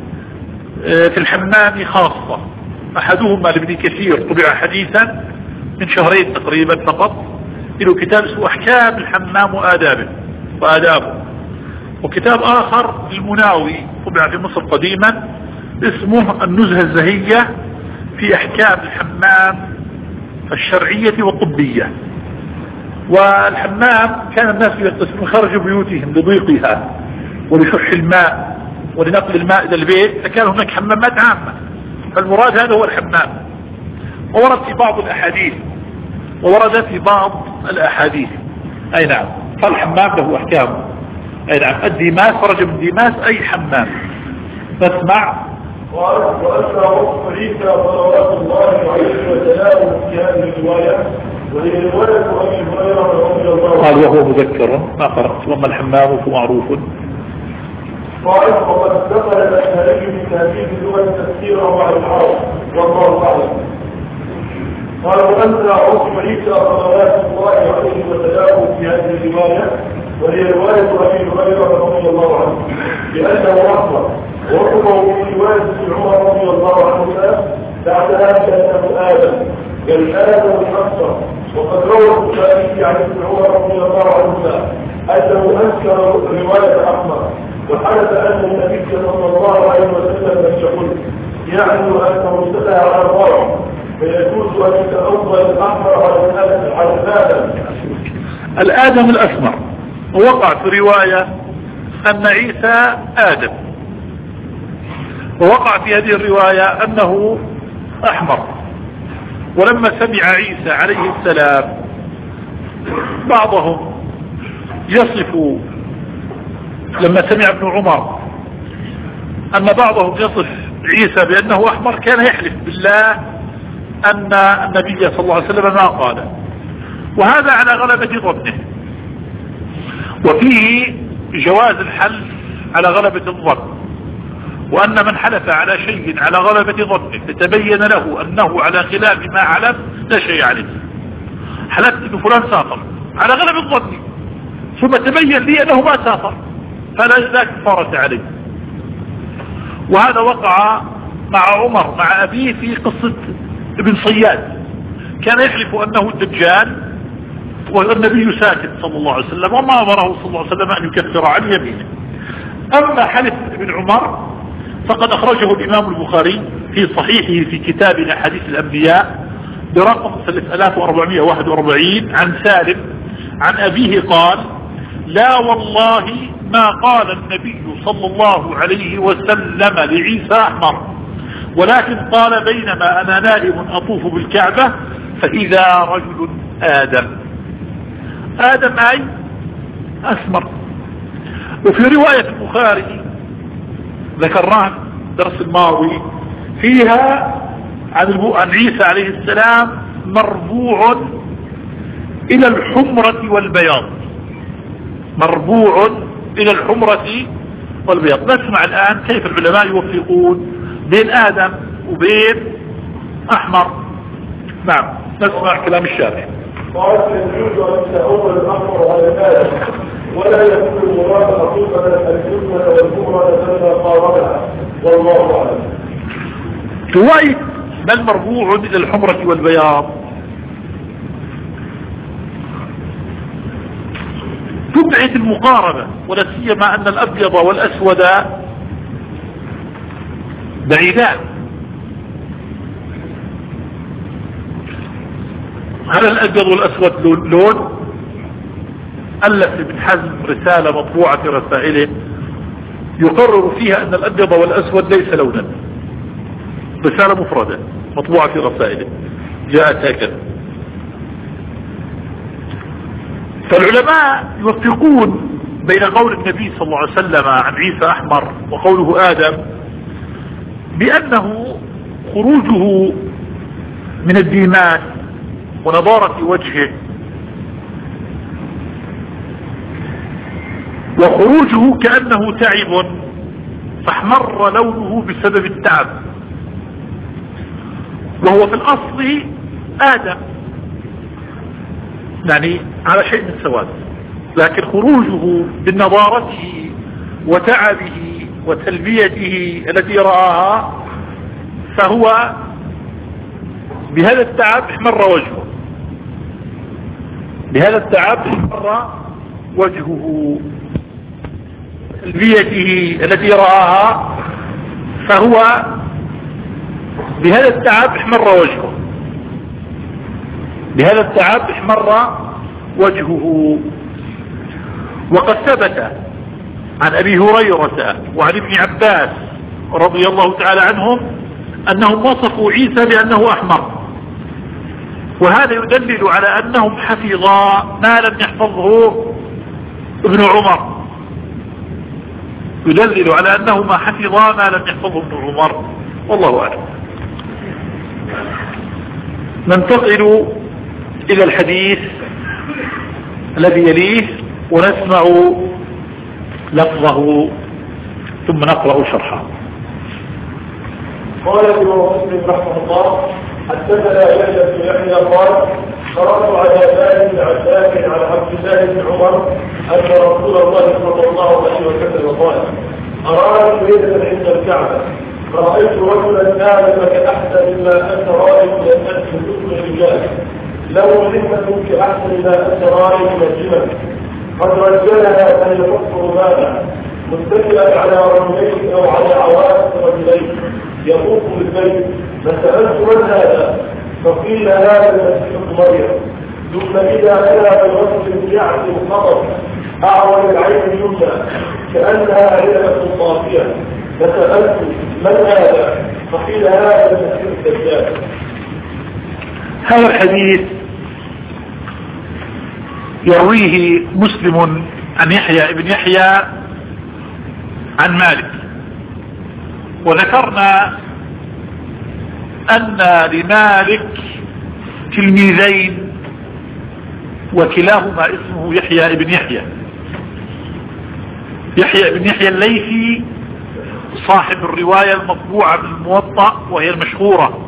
في الحمام خاصة. أحدهما لابن كثير طبع حديثا من شهرين تقريبا فقط، له كتاب اسمه أحكام الحمام وآدابه وآدابه. وكتاب آخر للمناوي طبع في مصر قديما اسمه النزهة الزهية في أحكام الحمام الشرعية والطبية. والحمام كان الناس يغتسلون خارج بيوتهم لضيقها ولشح الماء ولنقل الماء إلى البيت، فكان هناك حمامات عامة. فالمراد هذا هو الحمام. وورد في بعض الأحاديث وورد في بعض الأحاديث أي نعم فالحمام له أحكام. أي نعم الديماس خرج من ديماس أي حمام. نسمع. قال وأسرى وصف عيسى صلوات الله عليه وسلامه في هذه الرواية وهي رواية أبي هريرة رضي الله عنه. قال وهو مذكر ما قرأت وما الحمام فمعروف. قال وقد دخل الأشهري من هذه اللغة تفسيره على العرب والله أعلم. قال وأسرى وصف عيسى صلوات الله عليه وسلامه في هذه الرواية وهي رواية أبي هريرة رضي الله عنه بأنه أخبر وصفه في رواية عمر رضي الله عنه بعدها كأنه آدم بل آدم الأكثر. وقد روى البخاري عن ابن عمر رضي الله عنه أنه أنكر رواية أحمر وحدث أن النبي صلى الله عليه وسلم لم يقل يعني أنه ابتدى على الورع فيجوز أن يتأول الأحمر على الآدم. الآدم الأسمر. ووقع في رواية أن عيسى آدم، ووقع في هذه الرواية أنه أحمر. ولما سمع عيسى عليه السلام بعضهم يصف لما سمع ابن عمر أن بعضهم يصف عيسى بأنه أحمر كان يحلف بالله أن النبي صلى الله عليه وسلم ما قال، وهذا على غلبة ظنه. وفيه جواز الحلف على غلبة الظن، وأن من حلف على شيء على غلبة ظنه فتبين له أنه على خلاف ما علم لا شيء عليه. حلفت أن فلان سافر على غلبة ظني ثم تبين لي أنه ما سافر فلا كفارة عليه. وهذا وقع مع عمر مع أبيه في قصة ابن صياد، كان يحلف أنه الدجال والنبي ساكت صلى الله عليه وسلم وما أمره صلى الله عليه وسلم أن يكفر عن يمينه. أما حلف ابن عمر فقد أخرجه الإمام البخاري في صحيحه في كتاب أحاديث الأنبياء برقم ثلاثة آلاف وأربعمائة وواحد وأربعين عن سالم عن أبيه قال: لا والله ما قال النبي صلى الله عليه وسلم لعيسى أحمر، ولكن قال: بينما أنا نائم أطوف بالكعبة فإذا رجل آدم. آدم أي أسمر. وفي رواية البخاري ذكرناها الدرس الماضي فيها عن عيسى عليه السلام مربوع إلى الحمرة والبياض، مربوع إلى الحمرة والبياض. نسمع الآن كيف العلماء يوفقون بين آدم وبين أحمر. نعم، نسمع كلام الشافعي. قال: يجوز أن تأول الأحمر على آدم ولا يكون المراد حقيقة الجنة والكبرى لما قاربها، والله أعلم. رواية بل مربوع إلى الحمرة والبياض تبعد المقاربة، ولا سيما أن الأبيض والأسود بعيدان. هل الأبيض والأسود لون؟ ألف ابن حزم رسالة مطبوعة في رسائله يقرر فيها أن الأبيض والأسود ليس لونا، رسالة مفردة مطبوعة في رسائله جاءت هكذا. فالعلماء يوفقون بين قول النبي صلى الله عليه وسلم عن عيسى أحمر وقوله آدم بأنه خروجه من الديمان ونضارة وجهه وخروجه كأنه تعب فاحمر لونه بسبب التعب، وهو في الأصل آدم يعني على شيء من السواد، لكن خروجه بالنضارته وتعبه وتلبيته التي رآها فهو بهذا التعب احمر وجهه، بهذا التعب احمر وجهه، تلبيته التي رآها فهو بهذا التعب احمر وجهه، بهذا التعب احمر وجهه. وقد ثبت عن أبي هريرة وعن ابن عباس رضي الله تعالى عنهم أنهم وصفوا عيسى بأنه أحمر، وهذا يدلل على أنهم حفظا ما لم يحفظه ابن عمر، يدلل على أنهما حفظا ما لم يحفظه ابن عمر، والله أعلم. ننتقل إلى الحديث الذي يليه ونسمع لفظه ثم نقرأ شرحه. قال ابن مسلم رحمه الله: حدثنا يحيى بن يحيى قال: قرأت على سالم بن عباس على عبد الله بن عمر أن رسول الله صلى الله عليه وسلم قال: أراني ليلة عند الكعبة فرأيت رجلا آدم كأحسن ما أنت رائد من أنت من الرجال، له ذمة كأحسن ما أنت رائد من الجمل، قد رجلها أن يكفر ماذا متكئا على رجلين أو على عوائق رجلين يطوف بالبيت، فسألت من هذا؟ فقيل هذا المسيح مريم. ثم إذا أتى برجل يعزم خطر أعور العين اليمنى كأنها علبة طافية، فسألت من هذا؟ فقيل هذا المسيح الدجال. هذا الحديث يرويه مسلم عن يحيى ابن يحيى عن مالك، وذكرنا أن لمالك تلميذين وكلاهما اسمه يحيى ابن يحيى. يحيى ابن يحيى الليثي صاحب الرواية المطبوعة بالموطأ وهي المشهورة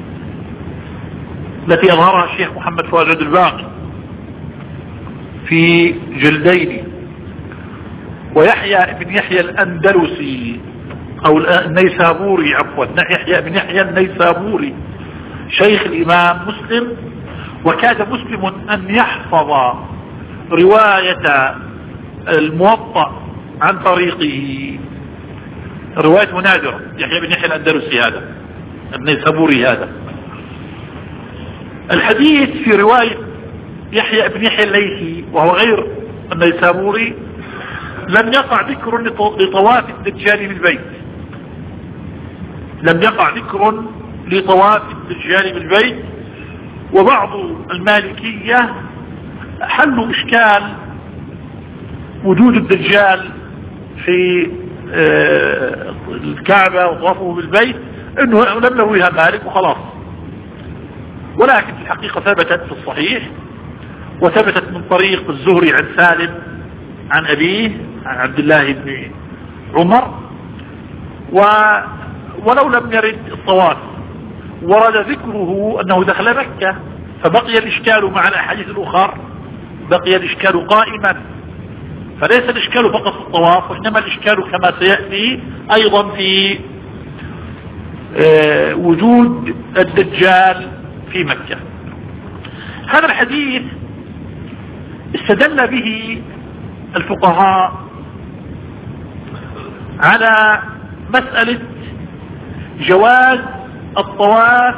التي أظهرها الشيخ محمد فؤاد الباقي في جلدين، ويحيى بن يحيى الأندلسي أو النيسابوري، عفوا يحيى بن يحيى النيسابوري شيخ الإمام مسلم. وكاد مسلم أن يحفظ رواية الموطأ عن طريقه، رواية نادرة. يحيى بن يحيى الأندلسي هذا النيسابوري هذا. الحديث في رواية يحيى بن يحيى الليثي وهو غير النيسابوري لم يقع ذكر لطواف الدجال بالبيت، لم يقع ذكر لطواف الدجال بالبيت. وبعض المالكية حلوا إشكال وجود الدجال في الكعبة وطوافه بالبيت انه لم يرويها مالك وخلاص، ولكن في الحقيقة ثبتت في الصحيح، وثبتت من طريق الزهري عن سالم عن أبيه عن عبد الله بن عمر. و ولو لم يرد الطواف ورد ذكره أنه دخل مكة، فبقي الإشكال مع الأحاديث الأخرى، بقي الإشكال قائما. فليس الإشكال فقط في الطواف، وإنما الإشكال كما سيأتي أيضا في آه وجود الدجال في مكة. هذا الحديث استدل به الفقهاء على مسألة جواز الطواف،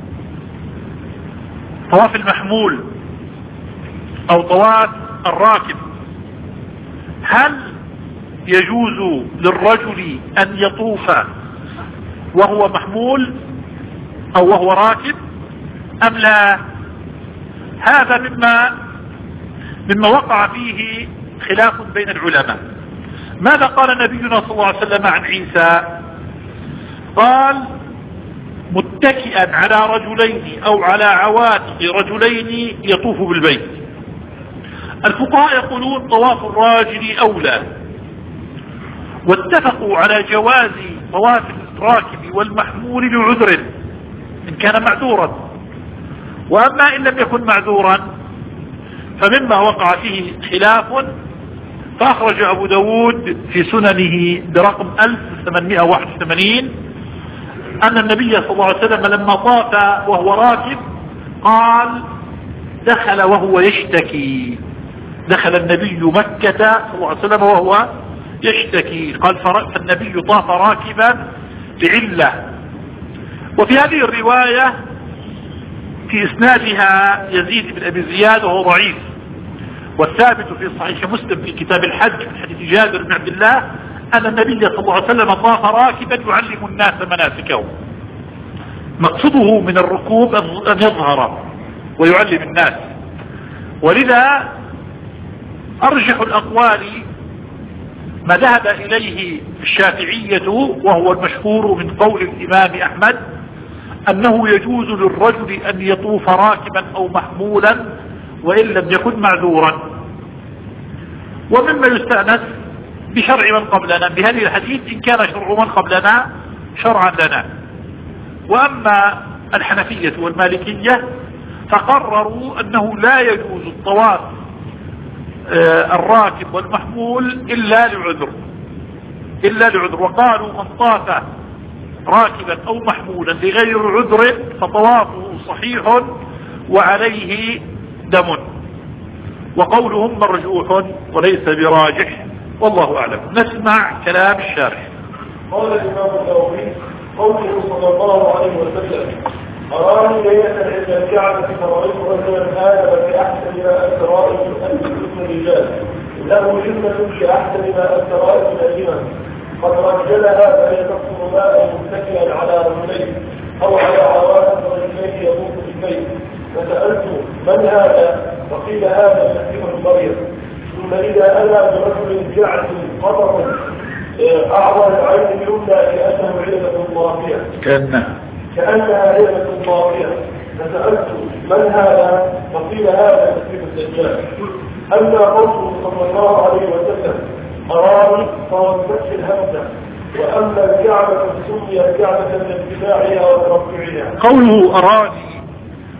طواف المحمول أو طواف الراكب. هل يجوز للرجل أن يطوف وهو محمول أو وهو راكب أم لا؟ هذا مما مما وقع فيه خلاف بين العلماء. ماذا قال نبينا صلى الله عليه وسلم عن عيسى؟ قال متكئا على رجلين أو على عواتق رجلين يطوف بالبيت. الفقهاء يقولون طواف الراجل أولى، واتفقوا على جواز طواف الراكب والمحمول لعذر إن كان معذورا. وأما إن لم يكن معذورا فمما وقع فيه خلاف، فأخرج أبو داود في سننه برقم ألف وثمانمائة وواحد وثمانين أن النبي صلى الله عليه وسلم لما طاف وهو راكب قال دخل وهو يشتكي، دخل النبي مكة صلى الله عليه وسلم وهو يشتكي، قال فالنبي طاف راكبا بعلة. وفي هذه الرواية في إسنادها يزيد بن أبي زياد وهو ضعيف، والثابت في صحيح مسلم في كتاب الحج من حديث جابر بن عبد الله أن النبي صلى الله عليه وسلم طاف راكبا يعلم الناس مناسكهم. مقصده من الركوب أن يظهر ويعلم الناس. ولذا أرجح الأقوال ما ذهب إليه الشافعية وهو المشهور من قول الإمام أحمد أنه يجوز للرجل أن يطوف راكبا أو محمولا وإن لم يكن معذورا. ومما يستأنس بشرع من قبلنا بهذه الحديث إن كان شرع من قبلنا شرعا لنا. وأما الحنفية والمالكية فقرروا أنه لا يجوز الطواف الراكب والمحمول إلا لعذر، إلا لعذر. وقالوا من طاف راكبا أو محمولا لغير عذر فطوافه صحيح وعليه دم. وقولهم مرجوح وليس براجح، والله أعلم. نسمع كلام الشارح. قال الإمام النووي قوله صلى الله عليه وسلم أراني ليلة عند الكعبة فرأيت رجلا آدم بأحسن ما أنت رائد أن يكون الرجال له جنة كأحسن ما أنت رائد الأجنة قد رجلها فهي تقصر ماء متكئا على رجلين أو على عواتق رجلين يطوف بالبيت. فسألت من هذا؟ فقيل هذا المسيح ابن مريم. ثم إذا أنا برجل جعد قطر أعظم العين اليمنى كأنه علبة طافية كأنها كأنها علبة طافية. فسألت من هذا؟ فقيل هذا المسيح الدجال. أما قوله صلى الله عليه وسلم أراني فوضت الهمزة، وأما الكعبة سميت كعبة لارتفاعها وترفعها. قوله أراني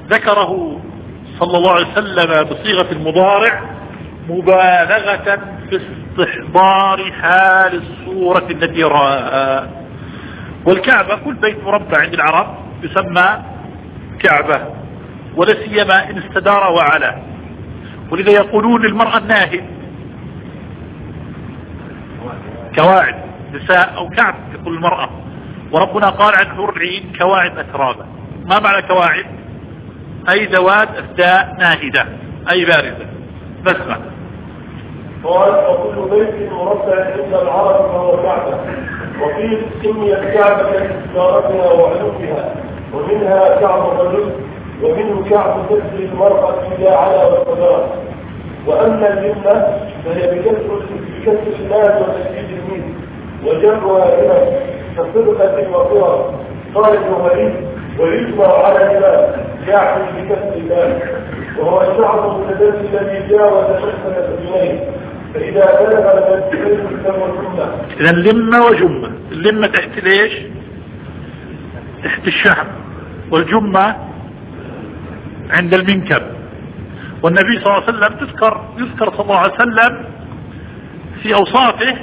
ذكره صلى الله عليه وسلم بصيغة المضارع مبالغة في باستحضار حال الصورة التي رآها. والكعبة كل بيت مربع عند العرب يسمى كعبة، ولا سيما إن استدار وعلى. ولذا يقولون للمرأة الناهد كواعب نساء أو كعب، يقول المرأة. وربنا قال عن حور العين كواعب أترابا. ما معنى كواعب؟ أي ذوات أفداء ناهدة أي بارزة. نسمع. قال وكل بيت مربع عند العرب فهو كعبة، وقيل سميت كعبة لاستدارتها وعلوها، ومنها كعب الرجل، ومنه كعب تسري المرأة إذا على والصدار. وأما الجنة فهي بكسر بكسر الناس وتشديد الميم وجمعها إلى كصدقة وقرى. قال ابن غريب ويجمع على الناس يعني بكسر الناس، وهو الشعب المتدرج الذي جاوز شخصا الجنين، فإذا بلغ المنزلين يسمى الجمة. إذا لمة وجمة. اللمة تحت ليش؟ تحت الشعب، والجمة عند المنكب. والنبي صلى الله عليه وسلم تذكر يذكر صلى الله عليه وسلم في أوصافه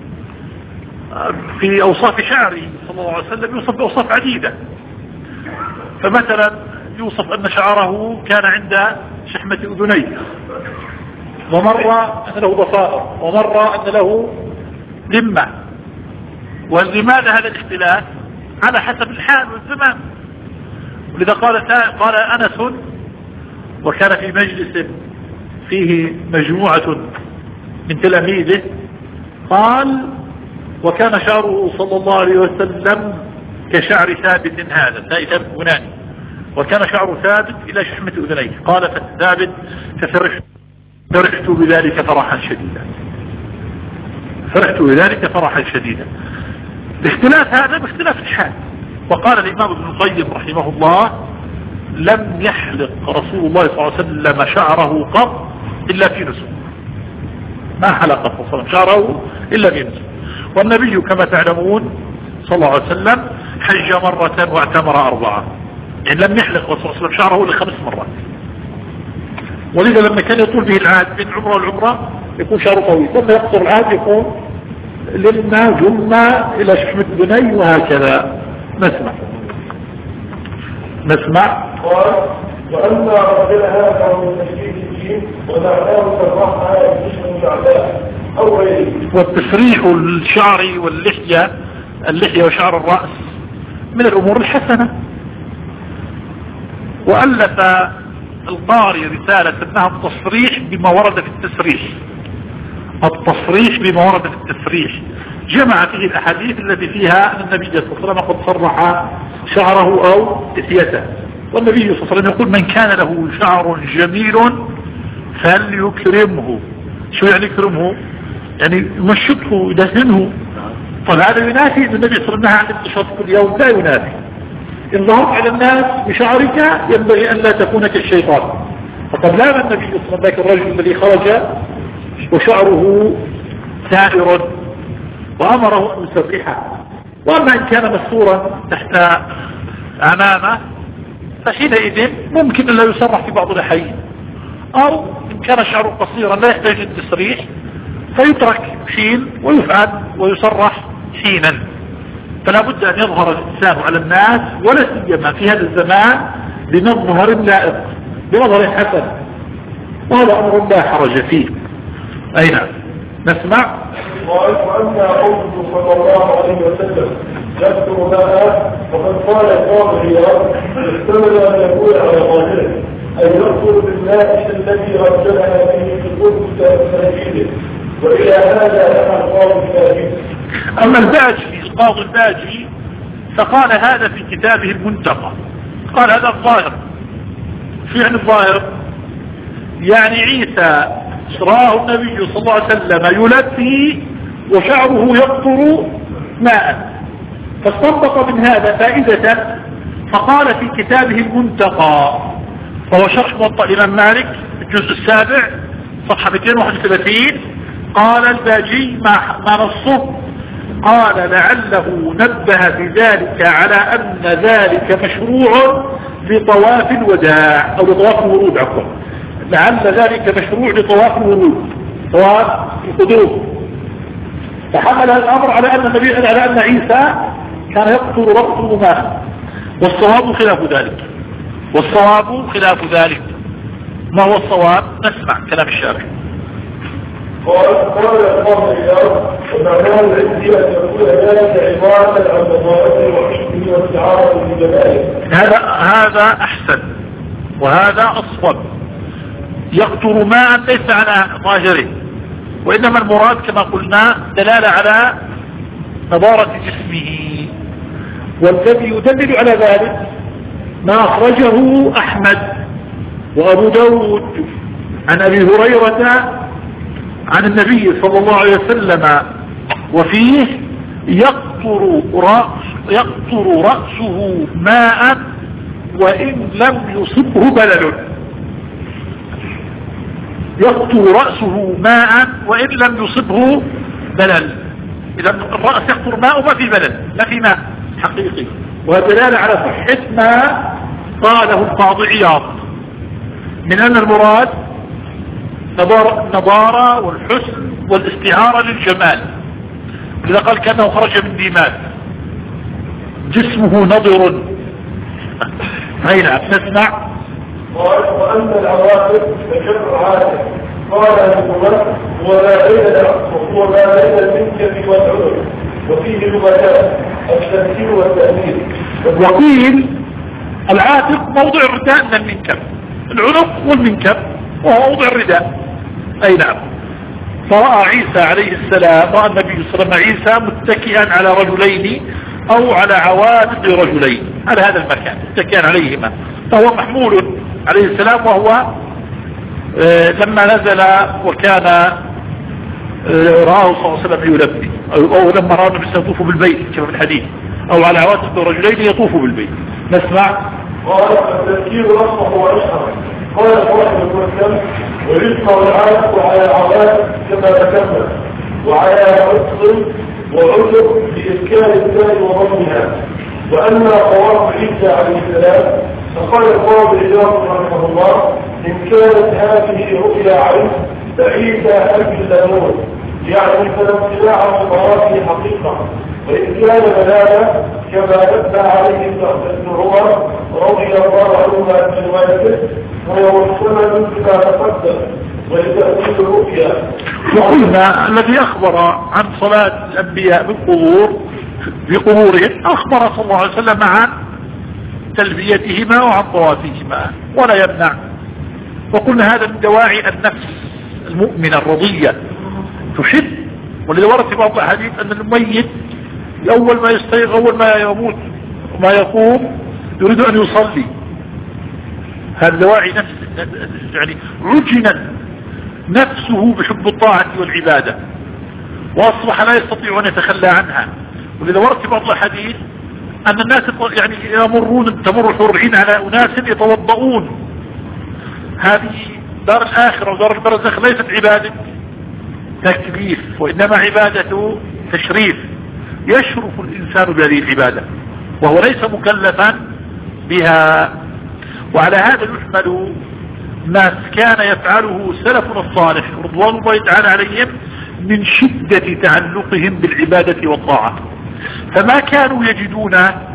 في أوصاف شعره صلى الله عليه وسلم يوصف بأوصاف عديدة. فمثلا يوصف أن شعره كان عند شحمة أذنيه، ومرة أن له ضفائر، ومرة أن له لمة. ولماذا هذا الاختلاف؟ على حسب الحال والزمان. ولذا قال قال أنس وكان في مجلس فيه مجموعة من تلاميذه، قال وكان شعره صلى الله عليه وسلم كشعر ثابت هذا ثابت هناني، وكان شعره ثابت إلى شحمة أذنيه. قال فثابت ففرحت فرحت بذلك فرحا شديدا فرحت بذلك فرحا شديدا باختلاف هذا باختلاف الحال. وقال الإمام ابن القيم رحمه الله لم يحلق رسول الله صلى الله عليه وسلم شعره قط إلا في نسك، ما حلق صلى الله عليه وسلم شعره إلا في نسك. والنبي كما تعلمون صلى الله عليه وسلم حج مرة واعتمر أربعة، يعني لم يحلق رسول الله صلى الله عليه وسلم شعره إلا خمس مرات. ولذا لما كان يطول به العهد بين عمره والعمرة يكون شعره طويل، لما يقصر العهد يكون لما جمة إلى شحمة بني وهكذا. نسمع نسمع قال وأما رجل هذا من تشريك الدين ونعناه فرحها يجب الأعداء أو غيره. والتسريح الشعر واللحية اللحية وشعر الرأس من الأمور الحسنة. وألف القاري رسالة اسمها التصريح بما ورد في التسريح التصريح بما ورد في التسريح جمع فيه الأحاديث التي فيها أن النبي صلى الله عليه وسلم قد صرح شعره أو لحيته. والنبي صلى الله عليه وسلم يقول من كان له شعر جميل فليكرمه. شو يعني يكرمه؟ يعني يمشطه يدهنه. طب هذا ينافي أن النبي صلى الله عليه وسلم عن التشط كل يوم، لا ينافي. إن ظهرت على الناس بشعرك ينبغي أن لا تكون كالشيطان. فقد لام النبي صلى الله عليه وسلم ذاك الرجل الذي خرج وشعره ثائر وأمره أن يسرحه. وأما إن كان مستورا تحت أمامه فحينئذ ممكن أن لا يسرح في بعض الأحيان، أو إن كان شعره قصيرا لا يحتاج التسريح فيترك حين ويفعل ويسرح حينا. فلا بد أن يظهر الإنسان على الناس ولا سيما في هذا الزمان بمظهر لائق بمظهر حسن، وهذا أمر لا حرج فيه. أي نعم. نسمع. وأما قوله صلى الله عليه وسلم يذكر لها وقد قال القاضي احتمل أن يقول على ظاهره أي يذكر بالناقش الذي رجلها به في القدس كالسجيد، وإلى هذا لها القاضي الكاذب. أما الباجي القاضي الباجي فقال هذا في كتابه المنتقى، قال هذا الظاهر. في عن الظاهر يعني عيسى راه النبي صلى الله عليه وسلم يلبي وشعره يقطر ماء، فاستنبط من هذا فائدة فقال في كتابه المنتقى، فهو شرح موطأ الإمام مالك الجزء السابع صفحة مئتين وواحد وثلاثين. قال الباجي ما ما نصه، قال لعله نبه بذلك على أن ذلك مشروع لطواف الوداع أو لطواف الورود عفوا، لعل ذلك مشروع لطواف الورود. والقدوم. فحمل الامر على ان النبي على ان عيسى كان يقتل رأسه ماء، والصواب خلاف ذلك، والصواب خلاف ذلك. ما هو الصواب؟ نسمع كلام الشارع. قال قال الله إياه ومعناه العزية أن يكون ذلك عبارة عن مضارته وحكمه واستعارة بجماله. هذا هذا أحسن وهذا أصوب. يقطر ماء ليس على ظاهره، وإنما المراد كما قلنا دلالة على نضارة جسمه. والذي يدلل على ذلك ما أخرجه أحمد وأبو داود عن أبي هريرة عن النبي صلى الله عليه وسلم، وفيه يقطر رأس يقطر رأسه ماء وإن لم يصبه بلل. يقطر رأسه ماء وإن لم يصبه بلل. إذا الرأس يقطر ماء وما في بلل، لا في ماء حقيقي. ودلالة على صحة ما قاله القاضي عياض من أن المراد النضارة والحسن والاستعارة للجمال. إذا قال كأنه خرج من ديمات جسمه نضر. هينا نسمع. قال وأن العواقب تشر عادة. قال الجمال ولا بين وما بين المنكب والعذر، وفيه لغتان التمثيل والتأمير. وقيل العاتق موضع الرداء من المنكب، العنق والمنكب وهو موضع الرداء. أي نعم. فرأى عيسى عليه السلام، رأى النبي صلى الله عليه وسلم عيسى متكئا على رجلين أو على عواتق رجلين على هذا المكان متكئا عليهما، فهو محمول عليه السلام. وهو آه لما نزل وكان آه رآه صلى الله عليه وسلم يلبي، أو لما رأى النبي يطوف بالبيت كما في الحديث، أو على عواتق رجلين يطوف بالبيت. نسمع. قال التذكير أصبح وأشهر. قال صاحب المسلم ويسمع العالق على العواتق كما ذكرنا، وعلى عصر وعذر بإسكان الثاني وضمها. وأما قوام عيسى عليه السلام فقال القاضي عياض رحمه الله إن كانت هذه رؤيا عنه فعيسى أجل نور، يعني فالامتناع عن مراته حقيقة. وإن كان بلاغا كما نبه عليه ابن عمر رضي الله عنهما في روايته ويوصل بما تقدم ولتأويل الرؤيا. وقلنا الذي أخبر عن صلاة الأنبياء بالقبور بقبورهم أخبر صلى الله عليه وسلم عن تلبيتهما وعن طوافهما ولا يمنع. وقلنا هذا من دواعي النفس المؤمنة الرضية تحب. ولذا ورد في بعض الحديث أن الميت أول ما يستيقظ أول ما يموت وما يقوم يريد أن يصلي. هذا دواعي نفس، يعني رجنت نفسه بحب الطاعة والعبادة وأصبح لا يستطيع أن يتخلى عنها. ولذا ورد في بعض الحديث أن الناس يعني يمرون تمر الحورين على أناس يتوضؤون. هذه دار الآخرة ودار البرزخ ليست عبادة تكليف وإنما عبادة تشريف، يشرف الإنسان بهذه العبادة وهو ليس مكلفا بها. وعلى هذا يحمل ما كان يفعله سلفنا الصالح رضوان الله تعالى عليهم من شدة تعلقهم بالعبادة والطاعة، فما كانوا يجدون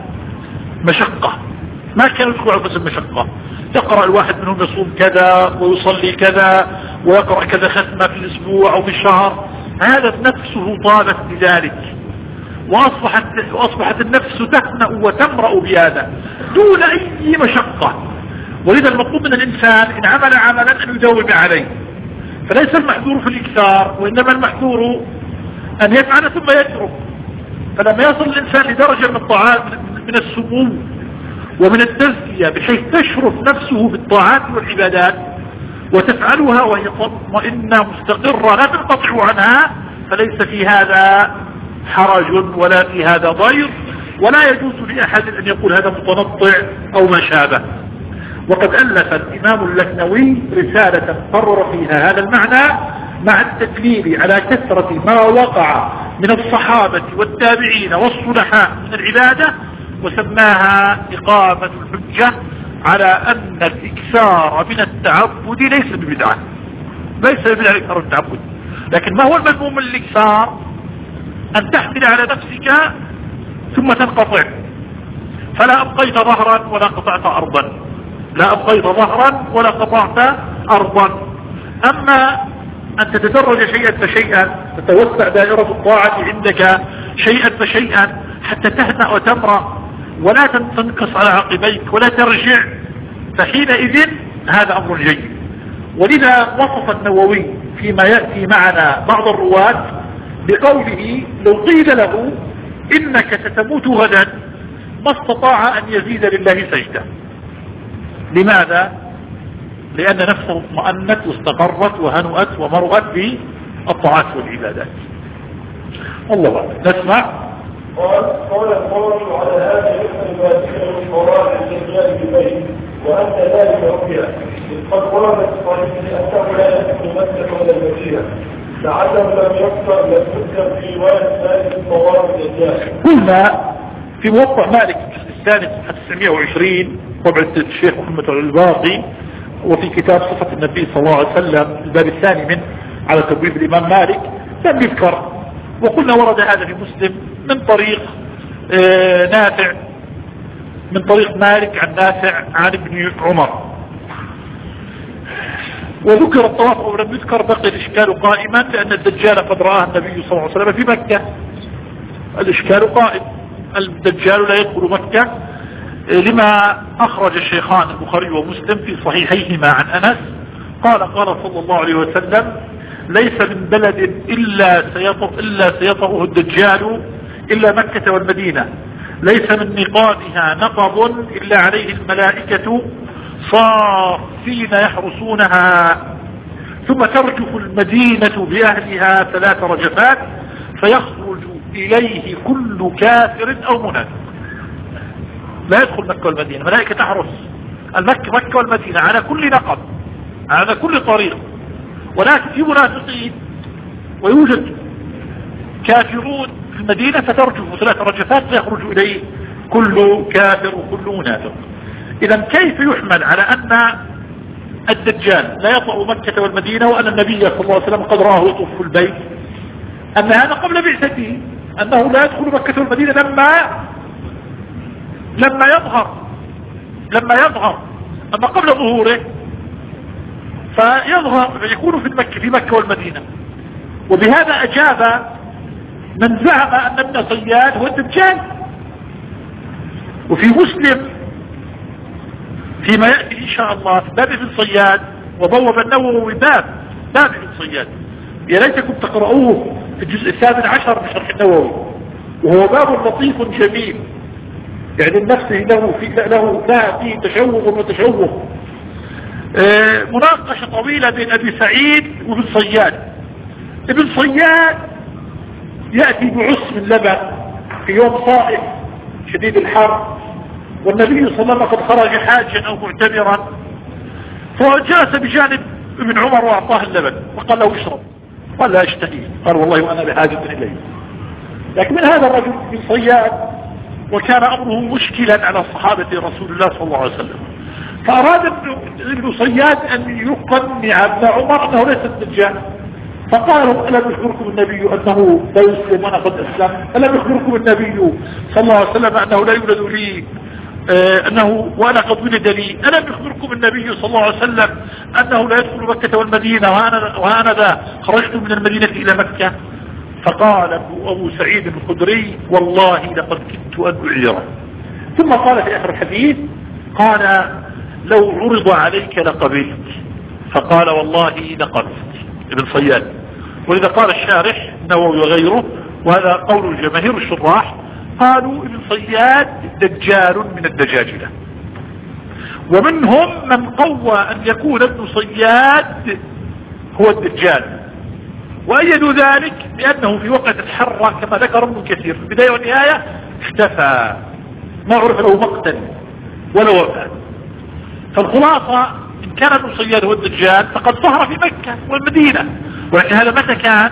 مشقة، ما كانوا يدخلوا على المشقة. يقرأ الواحد منهم يصوم كذا ويصلي كذا ويقرأ كذا ختمة في الأسبوع أو في الشهر، هذا نفسه طابت بذلك وأصبحت, وأصبحت النفس تهنأ وتمرأ بهذا دون أي مشقة. ولذا المطلوب من الإنسان إن عمل عملا أن يداوم عليه، فليس المحذور في الإكثار وإنما المحذور أن يفعل ثم يترك. فلما يصل الإنسان لدرجة من الطاعات من السمو ومن التزكية بحيث تشرف نفسه بالطاعات والعبادات وتفعلها وهي مطمئنة مستقرة لا تنقطع عنها، فليس في هذا حرج ولا في هذا ضير، ولا يجوز لأحد أن يقول هذا متنطع أو ما شابه. وقد ألف الإمام اللخنوي رسالة قرر فيها هذا المعنى مع التدليل على كثرة ما وقع من الصحابة والتابعين والصلحاء من العبادة، وسماها إقامة الحجة على أن الإكثار من التعبد ليس ببدعة، ليس ببدعة الإكثار من التعبد، لكن ما هو المذموم الاكثار؟ ان تحمل على نفسك ثم تنقطع، فلا ابقيت ظهرا ولا قطعت ارضا، لا ابقيت ظهرا ولا قطعت ارضا. اما ان تتدرج شيئا فشيئا، تتوسع دائرة الطاعة عندك شيئا فشيئا حتى تهنأ وتمرأ ولا تنقص على عقبيك ولا ترجع، فحينئذ هذا امر جيد. ولذا وصف النووي فيما يأتي معنا بعض الرواة بقوله لو قيل له انك ستموت غدا ما استطاع ان يزيد لله سجدة. لماذا؟ لان نفسه اطمأنت واستقرت وهنؤت ومرؤت بالطاعات والعبادات. الله أكبر. نسمع. قال قال القول على هذا يحمل ما ذكر من قواعد الدجال بالبيت وأنت ذلك ربها، قد وردت صحيح أنه لا يدخل مكة ولا المدينة، لعله لم يذكر لم يذكر في رواية ذلك من قواعد الدجال. قلنا في موقع مالك الثاني صفحة تسعمائة وعشرين طبعا الشيخ محمد الباقي، وفي كتاب صفة النبي صلى الله عليه وسلم الباب الثاني من على تبويب الإمام مالك لم يذكر. وقلنا ورد هذا في مسلم من طريق آه نافع، من طريق مالك عن نافع عن ابن عمر. وذكر الطواف او لم يذكر بقي الاشكال قائما، لان الدجال قد رآه النبي صلى الله عليه وسلم في مكة. الاشكال قائم، الدجال لا يدخل مكة لما اخرج الشيخان البخاري ومسلم في صحيحيهما عن انس قال قال صلى الله عليه وسلم ليس من بلد الا سيطأ الا سيطأه الدجال الا مكة والمدينة، ليس من نقابها نقب الا عليه الملائكة صافين يحرسونها، ثم ترجف المدينة باهلها ثلاث رجفات فيخرج اليه كل كافر او منافق. لا يدخل مكة والمدينة، ملائكة تحرس المكة مكة والمدينة على كل نقب على كل طريق، ولكن في منافقين ويوجد كافرون في المدينة فترجف ثلاث رجفات فيخرج إليه كل كافر وكل منافق. إذا كيف يحمل على أن الدجال لا يطأ مكة والمدينة وأن النبي صلى الله عليه وسلم قد رآه يطوف في البيت؟ أن هذا قبل بعثته، أنه لا يدخل مكة والمدينة لما لما يظهر لما يظهر أما قبل ظهوره فيظهر يكون في مكة في مكة والمدينة. وبهذا أجاب من زعم أن ابن صياد هو الدجال. وفي مسلم فيما يأتي إن شاء الله في باب ابن صياد، وبوب النووي باب باب ابن صياد يا ليتكم تقرؤوه في الجزء الثامن عشر من شرح النووي، وهو باب لطيف جميل، يعني النفس له في له لا فيه تشوق وتشوق. آه مناقشة طويلة بين أبي سعيد وابن صياد. ابن صياد يأتي بعص من لبن في يوم صائف شديد الحر، والنبي صلى الله عليه وسلم قد خرج حاجا أو معتمرا، فجلس بجانب ابن عمر وأعطاه اللبن وقال له اشرب، قال لا اشتهي، قال والله وأنا بحاجة إليه. لكن من هذا الرجل ابن صياد وكان أمره مشكلا على صحابة رسول الله صلى الله عليه وسلم، فأراد ابن صياد أن يقنع ابن عمر أنه ليس الدجال، فقالوا ألم يخبركم النبي أنه لا يسلم وأنا قد أسلم؟ ألم يخبركم النبي صلى الله عليه وسلم أنه لا يولد لي آه أنه وأنا قد ولد لي؟ ألم يخبركم النبي صلى الله عليه وسلم أنه لا يدخل مكة والمدينة وأنا, وأنا ذا خرجت من المدينة إلى مكة؟ فقال أبو سعيد الخدري والله لقد كدت أن أعيره. ثم قال في آخر الحديث قال لو عرض عليك لقبلت، فقال والله لقبلت ابن صياد. ولذا قال الشارح النووي وغيره، وهذا قول الجماهير الشراح، قالوا ابن صياد دجال من الدجاجلة، ومنهم من قوى أن يكون ابن صياد هو الدجال، وأيدوا ذلك لأنه في وقت الحرة كما ذكر ابن كثير في البداية والنهاية اختفى، ما عرف له مقتل ولا وفاة. فالخلاصة إن كان ابن صياد هو الدجال فقد ظهر في مكة والمدينة، ولكن هذا متى كان؟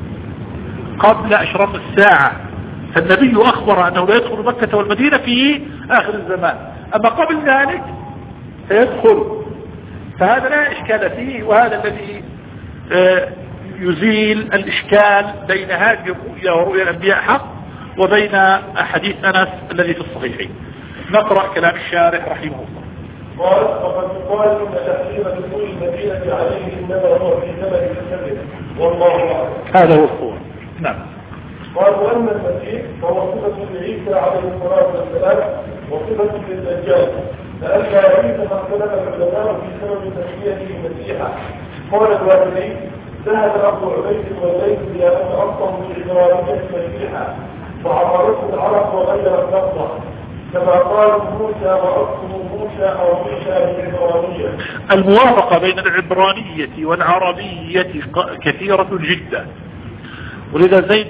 قبل أشراط الساعة، فالنبي أخبر أنه لا يدخل مكة والمدينة في آخر الزمان، أما قبل ذلك سيدخل، فهذا لا إشكال فيه. وهذا الذي يزيل الإشكال بين هذه الرؤيا ورؤيا الأنبياء حق وبين حديث أنس الذي في الصحيحين. نقرأ كلام الشارح رحمه الله. قال وقد يقال ان تحريم دخول المدينه عليه انما هو في زمن السبب والله اعلم. هذا هو الصور. نعم. قال واما المسيح فهو صفه لعيسى عليه الصلاه والسلام وصفه للدجال لأن عيسى قد سلك العلماء في سبب تسميته مسيحا. قال الوالدين ذهب ابو عبيد والليث الى ان اصله بالعبرانيه مسيحا فعبرته العرب وغيرت لفظه كما قال موسى وأصله موسى أو موسى بالعبرانية. الموافقة بين العبرانية والعربية كثيرة جدا، ولذا زيد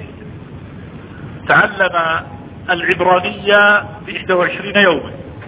تعلم العبرانية في إحدى وعشرين يوما.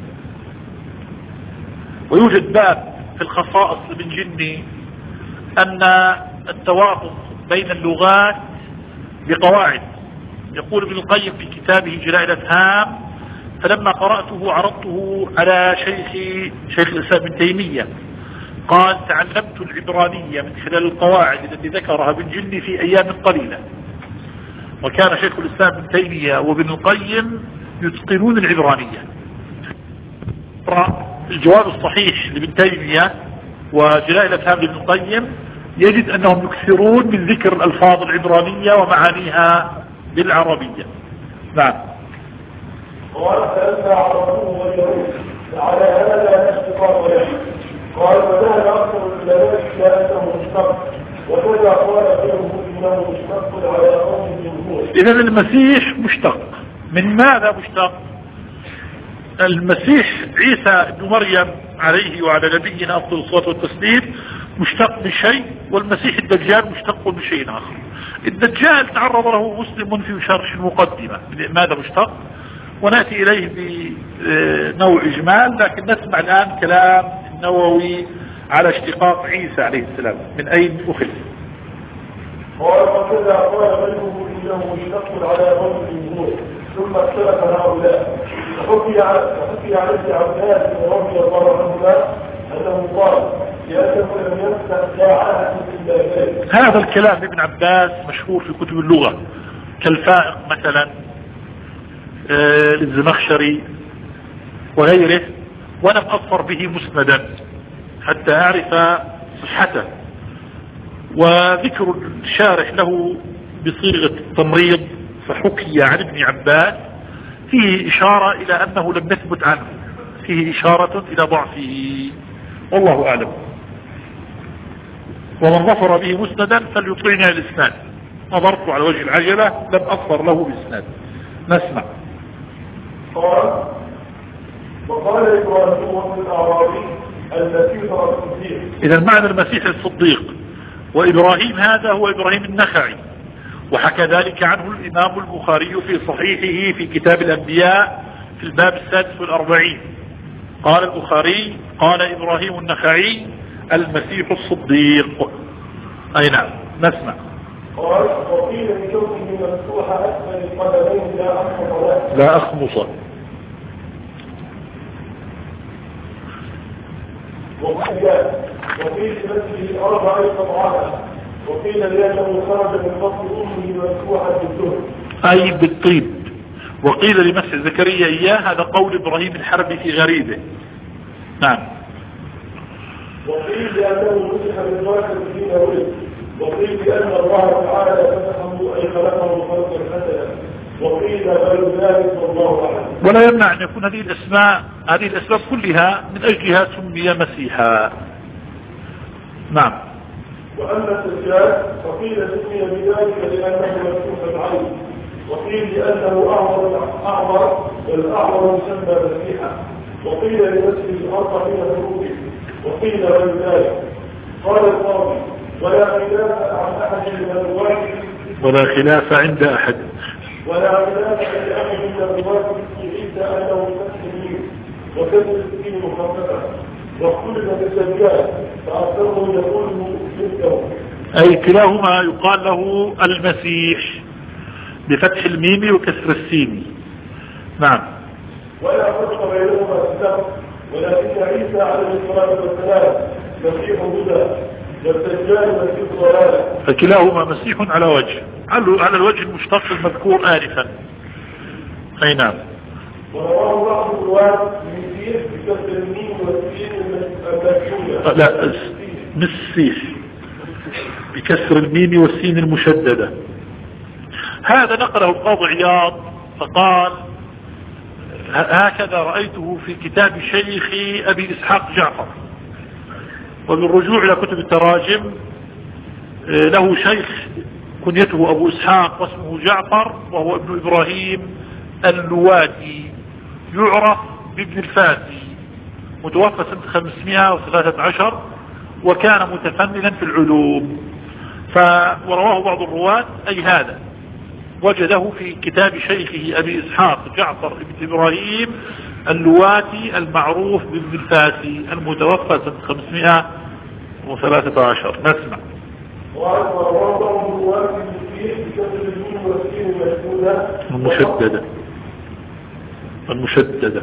ويوجد باب في الخصائص لابن جني أن التوافق بين اللغات بقواعد. يقول ابن القيم في كتابه جلاء الأفهام فلما قرأته عرضته على شيخ شيخ الإسلام ابن تيمية قال تعلمت العبرانية من خلال القواعد التي ذكرها ابن جني في أيام قليلة. وكان شيخ الإسلام ابن تيمية وابن القيم يتقنون العبرانية. الجواب الصحيح لابن تيمية وجلاء الأفهام لابن القيم يجد أنهم يكثرون من ذكر الألفاظ العبرانية ومعانيها بالعربية. نعم. قال فلما عرفوه وجهوه على هذا اشتقاق وجهه. قال وذهب اكثر العلماء الى انه مشتق وكذا قال غيره انه مشتق على قول الجمهور. اذا المسيح مشتق. من ماذا مشتق؟ المسيح عيسى ابن مريم عليه وعلى نبينا افضل الصلاه والتسليم مشتق من شيء، والمسيح الدجال مشتق من شيء اخر. الدجال تعرض له مسلم في شرح المقدمه ماذا مشتق، ونأتي إليه بنوع إجمال، لكن نسمع الآن كلام النووي على اشتقاق عيسى عليه السلام من أين أخذ. قال وكذا قال غيره إنه مشتق على قول الجمهور ثم اختلف هؤلاء. وحكي عن ابن عباس رضي الله عنهما أنه قال لأنه لم يمسك ساعة إلا ذلك. هذا الكلام ابن عباس مشهور في كتب اللغة كالفائق مثلا للزمخشري وغيره، ولم أظفر به مسندا حتى أعرف صحته. وذكر الشارح له بصيغة التمريض فحكي عن ابن عباس فيه إشارة إلى أنه لم يثبت عنه، فيه إشارة إلى ضعفه والله أعلم. ومن ظفر به مسندا فليطلعني الإسناد. نظرت على وجه العجلة لم أظفر له بإسناد. نسمع. قال وقال إبراهيم بن الأعرابي المسيح الصديق. إذا معنى المسيح الصديق، وإبراهيم هذا هو إبراهيم النخعي، وحكى ذلك عنه الإمام البخاري في صحيحه في كتاب الأنبياء في الباب السادس والأربعين. قال البخاري قال إبراهيم النخعي المسيح الصديق. أي نعم. نسمع. قال وقيل بشوكه مفتوحة أسفل القدمين لا أخمص لا أخمص. وقيل بنفسه أربع طبعات. وقيل لأنه خرج من بطن أمه مفتوحة بالدهن أي بالطيب. وقيل لمسح زكريا إياه هذا قول إبراهيم الحربي في غريبه. نعم. وقيل لأنه مسح من واحد حين ولد. وقيل بأن الله تعالى فتحه أي خلقه خلقا حسنا. وقيل غير ذلك والله أعلم. ولا يمنع أن يكون هذه الأسماء هذه الأسباب كلها من أجلها سمي مسيحا. نعم. وأما الدجال فقيل سمي بذلك لأنه مفتوح العين. وقيل لأنه أعور أعور والأعور يسمى مسيحا. وقيل لنفسه الأرض حين خروجه. وقيل غير ذلك. قال القاضي ولا خلاف عن أحد من الرواة ولا خلاف عند أحد ولا خلاف عند أحد من الرواة في عيسى أنه تسليم وكذب الدين مخففة. واختلف بالدجال فأكثرهم يقوله مثله. أي كلاهما يقال له المسيح بفتح الميم وكسر السين. نعم. ولا فرق بينهما السبب ولكن عيسى عليه الصلاة والسلام مسيح هدى والدجال مسيح ضلالة. فكلاهما مسيح على وجه على الوجه المشتق المذكور آنفا. أي نعم. ورواه بعض الرواة مسيح بكسر الميم والسين المسكونة. لا مسيح بكسر الميم والسين المشددة. هذا نقله القاضي عياض فقال هكذا رأيته في كتاب شيخي أبي إسحاق جعفر. وبالرجوع إلى كتب التراجم له شيخ كنيته أبو إسحاق واسمه جعفر وهو ابن إبراهيم اللواتي يعرف بابن الفاسي متوفى سنة خمسمائة وثلاثة عشر وكان متفننا في العلوم. فرواه بعض الرواة أي هذا وجده في كتاب شيخه أبي إسحاق جعفر بن إبراهيم اللواتي المعروف بابن الفاسي المتوفى سنة خمسمائة وثلاثة عشر. نسمع. المشددة المشددة.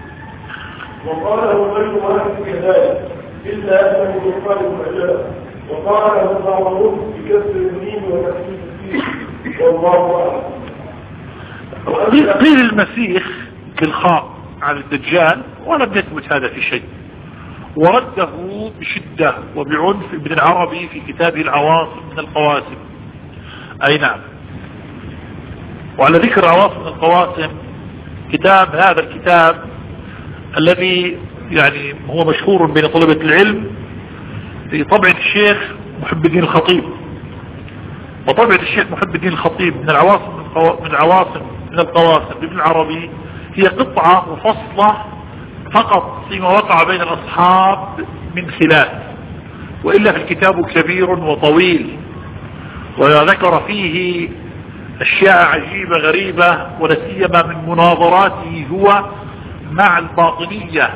وقاله غير واحد كذلك إلا أنه يقال المجال. وقاله المعروف بكسر الميم وتخفيف السين والله أعلم. قيل المسيح بالخاء على الدجال ولم يثبت هذا في شيء، ورده بشدة وبعنف ابن العربي في كتابه العواصم من القواسم. أي نعم. وعلى ذكر عواصم من القواسم كتاب هذا الكتاب الذي يعني هو مشهور بين طلبة العلم في طبعة الشيخ محب الدين الخطيب. وطبعة الشيخ محب الدين الخطيب من العواصم من العواصم من القواسم ابن العربي هي قطعة مفصلة فقط فيما وقع بين الأصحاب من خلاف، وإلا في الكتاب كبير وطويل وذكر فيه أشياء عجيبة غريبة ولا سيما من مناظراته هو مع الباطنية.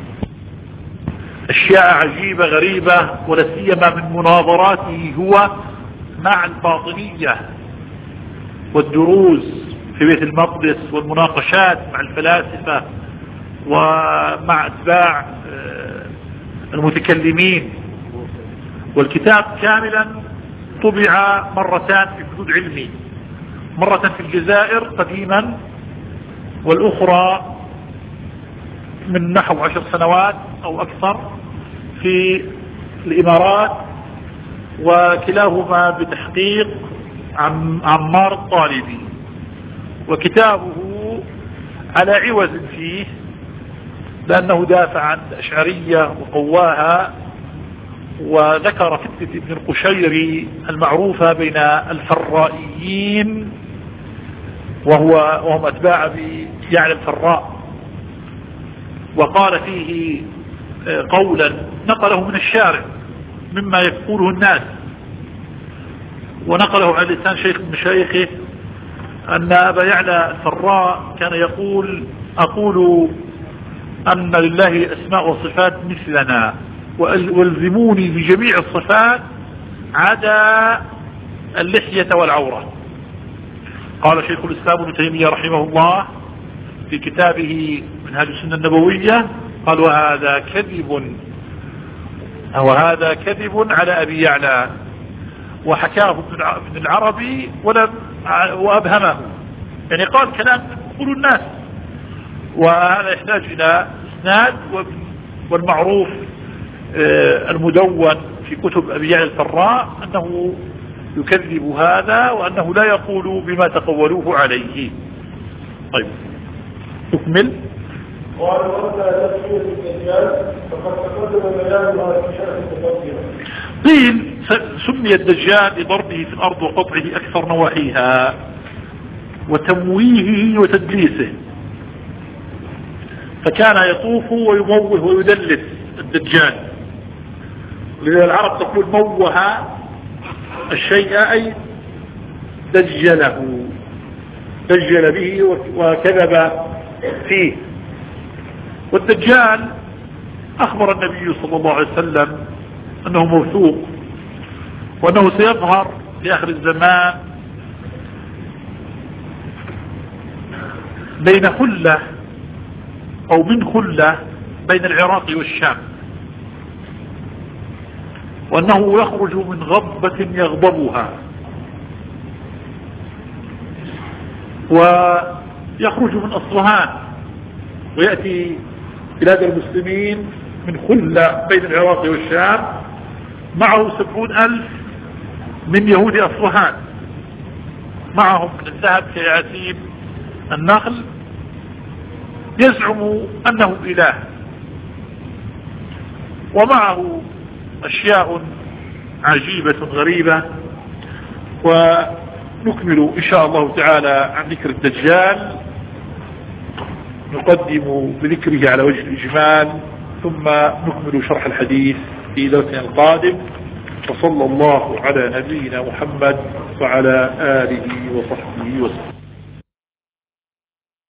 أشياء عجيبة غريبة ولا سيما من مناظراته هو مع الباطنية والدروز في بيت المقدس والمناقشات مع الفلاسفة ومع أتباع المتكلمين. والكتاب كاملا طبع مرتان في حدود علمي، مرة في الجزائر قديما والأخرى من نحو عشر سنوات أو أكثر في الإمارات، وكلاهما بتحقيق عمار الطالبي. وكتابه على عوز فيه لأنه دافع عن الأشعرية وقواها، وذكر فتنة ابن القشيري المعروفة بين الفرائيين وهو وهم أتباع بيعلى الفراء، وقال فيه قولا نقله من الشارع مما يقوله الناس، ونقله على لسان شيخ من مشايخه أن أبا يعلى الفراء كان يقول أقول أن لله أسماء وصفات مثلنا والزموني بجميع الصفات عدا اللحية والعورة. قال شيخ الإسلام ابن تيمية رحمه الله في كتابه منهاج السنة النبوية قال وهذا كذب وهذا كذب على أبي يعلى، وحكاه ابن العربي ولم وأبهمه، يعني قال كلام يقول الناس، وهذا يحتاج إلى إسناد. والمعروف المدون في كتب أبي يعلى الفراء أنه يكذب هذا وأنه لا يقول بما تقولوه عليه. طيب تكمل. قال وأنت تسمية الدجال فقد تقدم بيانها في شرح المقدمة. قيل سمي الدجال لضربه في الأرض وقطعه أكثر نواحيها وتمويهه وتدليسه، فكان يطوف ويموه ويدلس الدجال. لأن العرب تقول موه الشيء أي دجله دجل به وكذب فيه. والدجال أخبر النبي صلى الله عليه وسلم أنه موثوق وأنه سيظهر في آخر الزمان بين خلة أو من خلة بين العراق والشام، وأنه يخرج من غضبة يغضبها، ويخرج من أصفهان ويأتي بلاد المسلمين من خلة بين العراق والشام، معه سبعون ألف من يهود أصفهان، معهم من الذهب كيعاسيب النخل، يزعم أنه إله، ومعه أشياء عجيبة غريبة. ونكمل إن شاء الله تعالى عن ذكر الدجال، نقدم بذكره على وجه الإجمال، ثم نكمل شرح الحديث في درسنا القادم. وصلى الله على نبينا محمد وعلى آله وصحبه وسلم.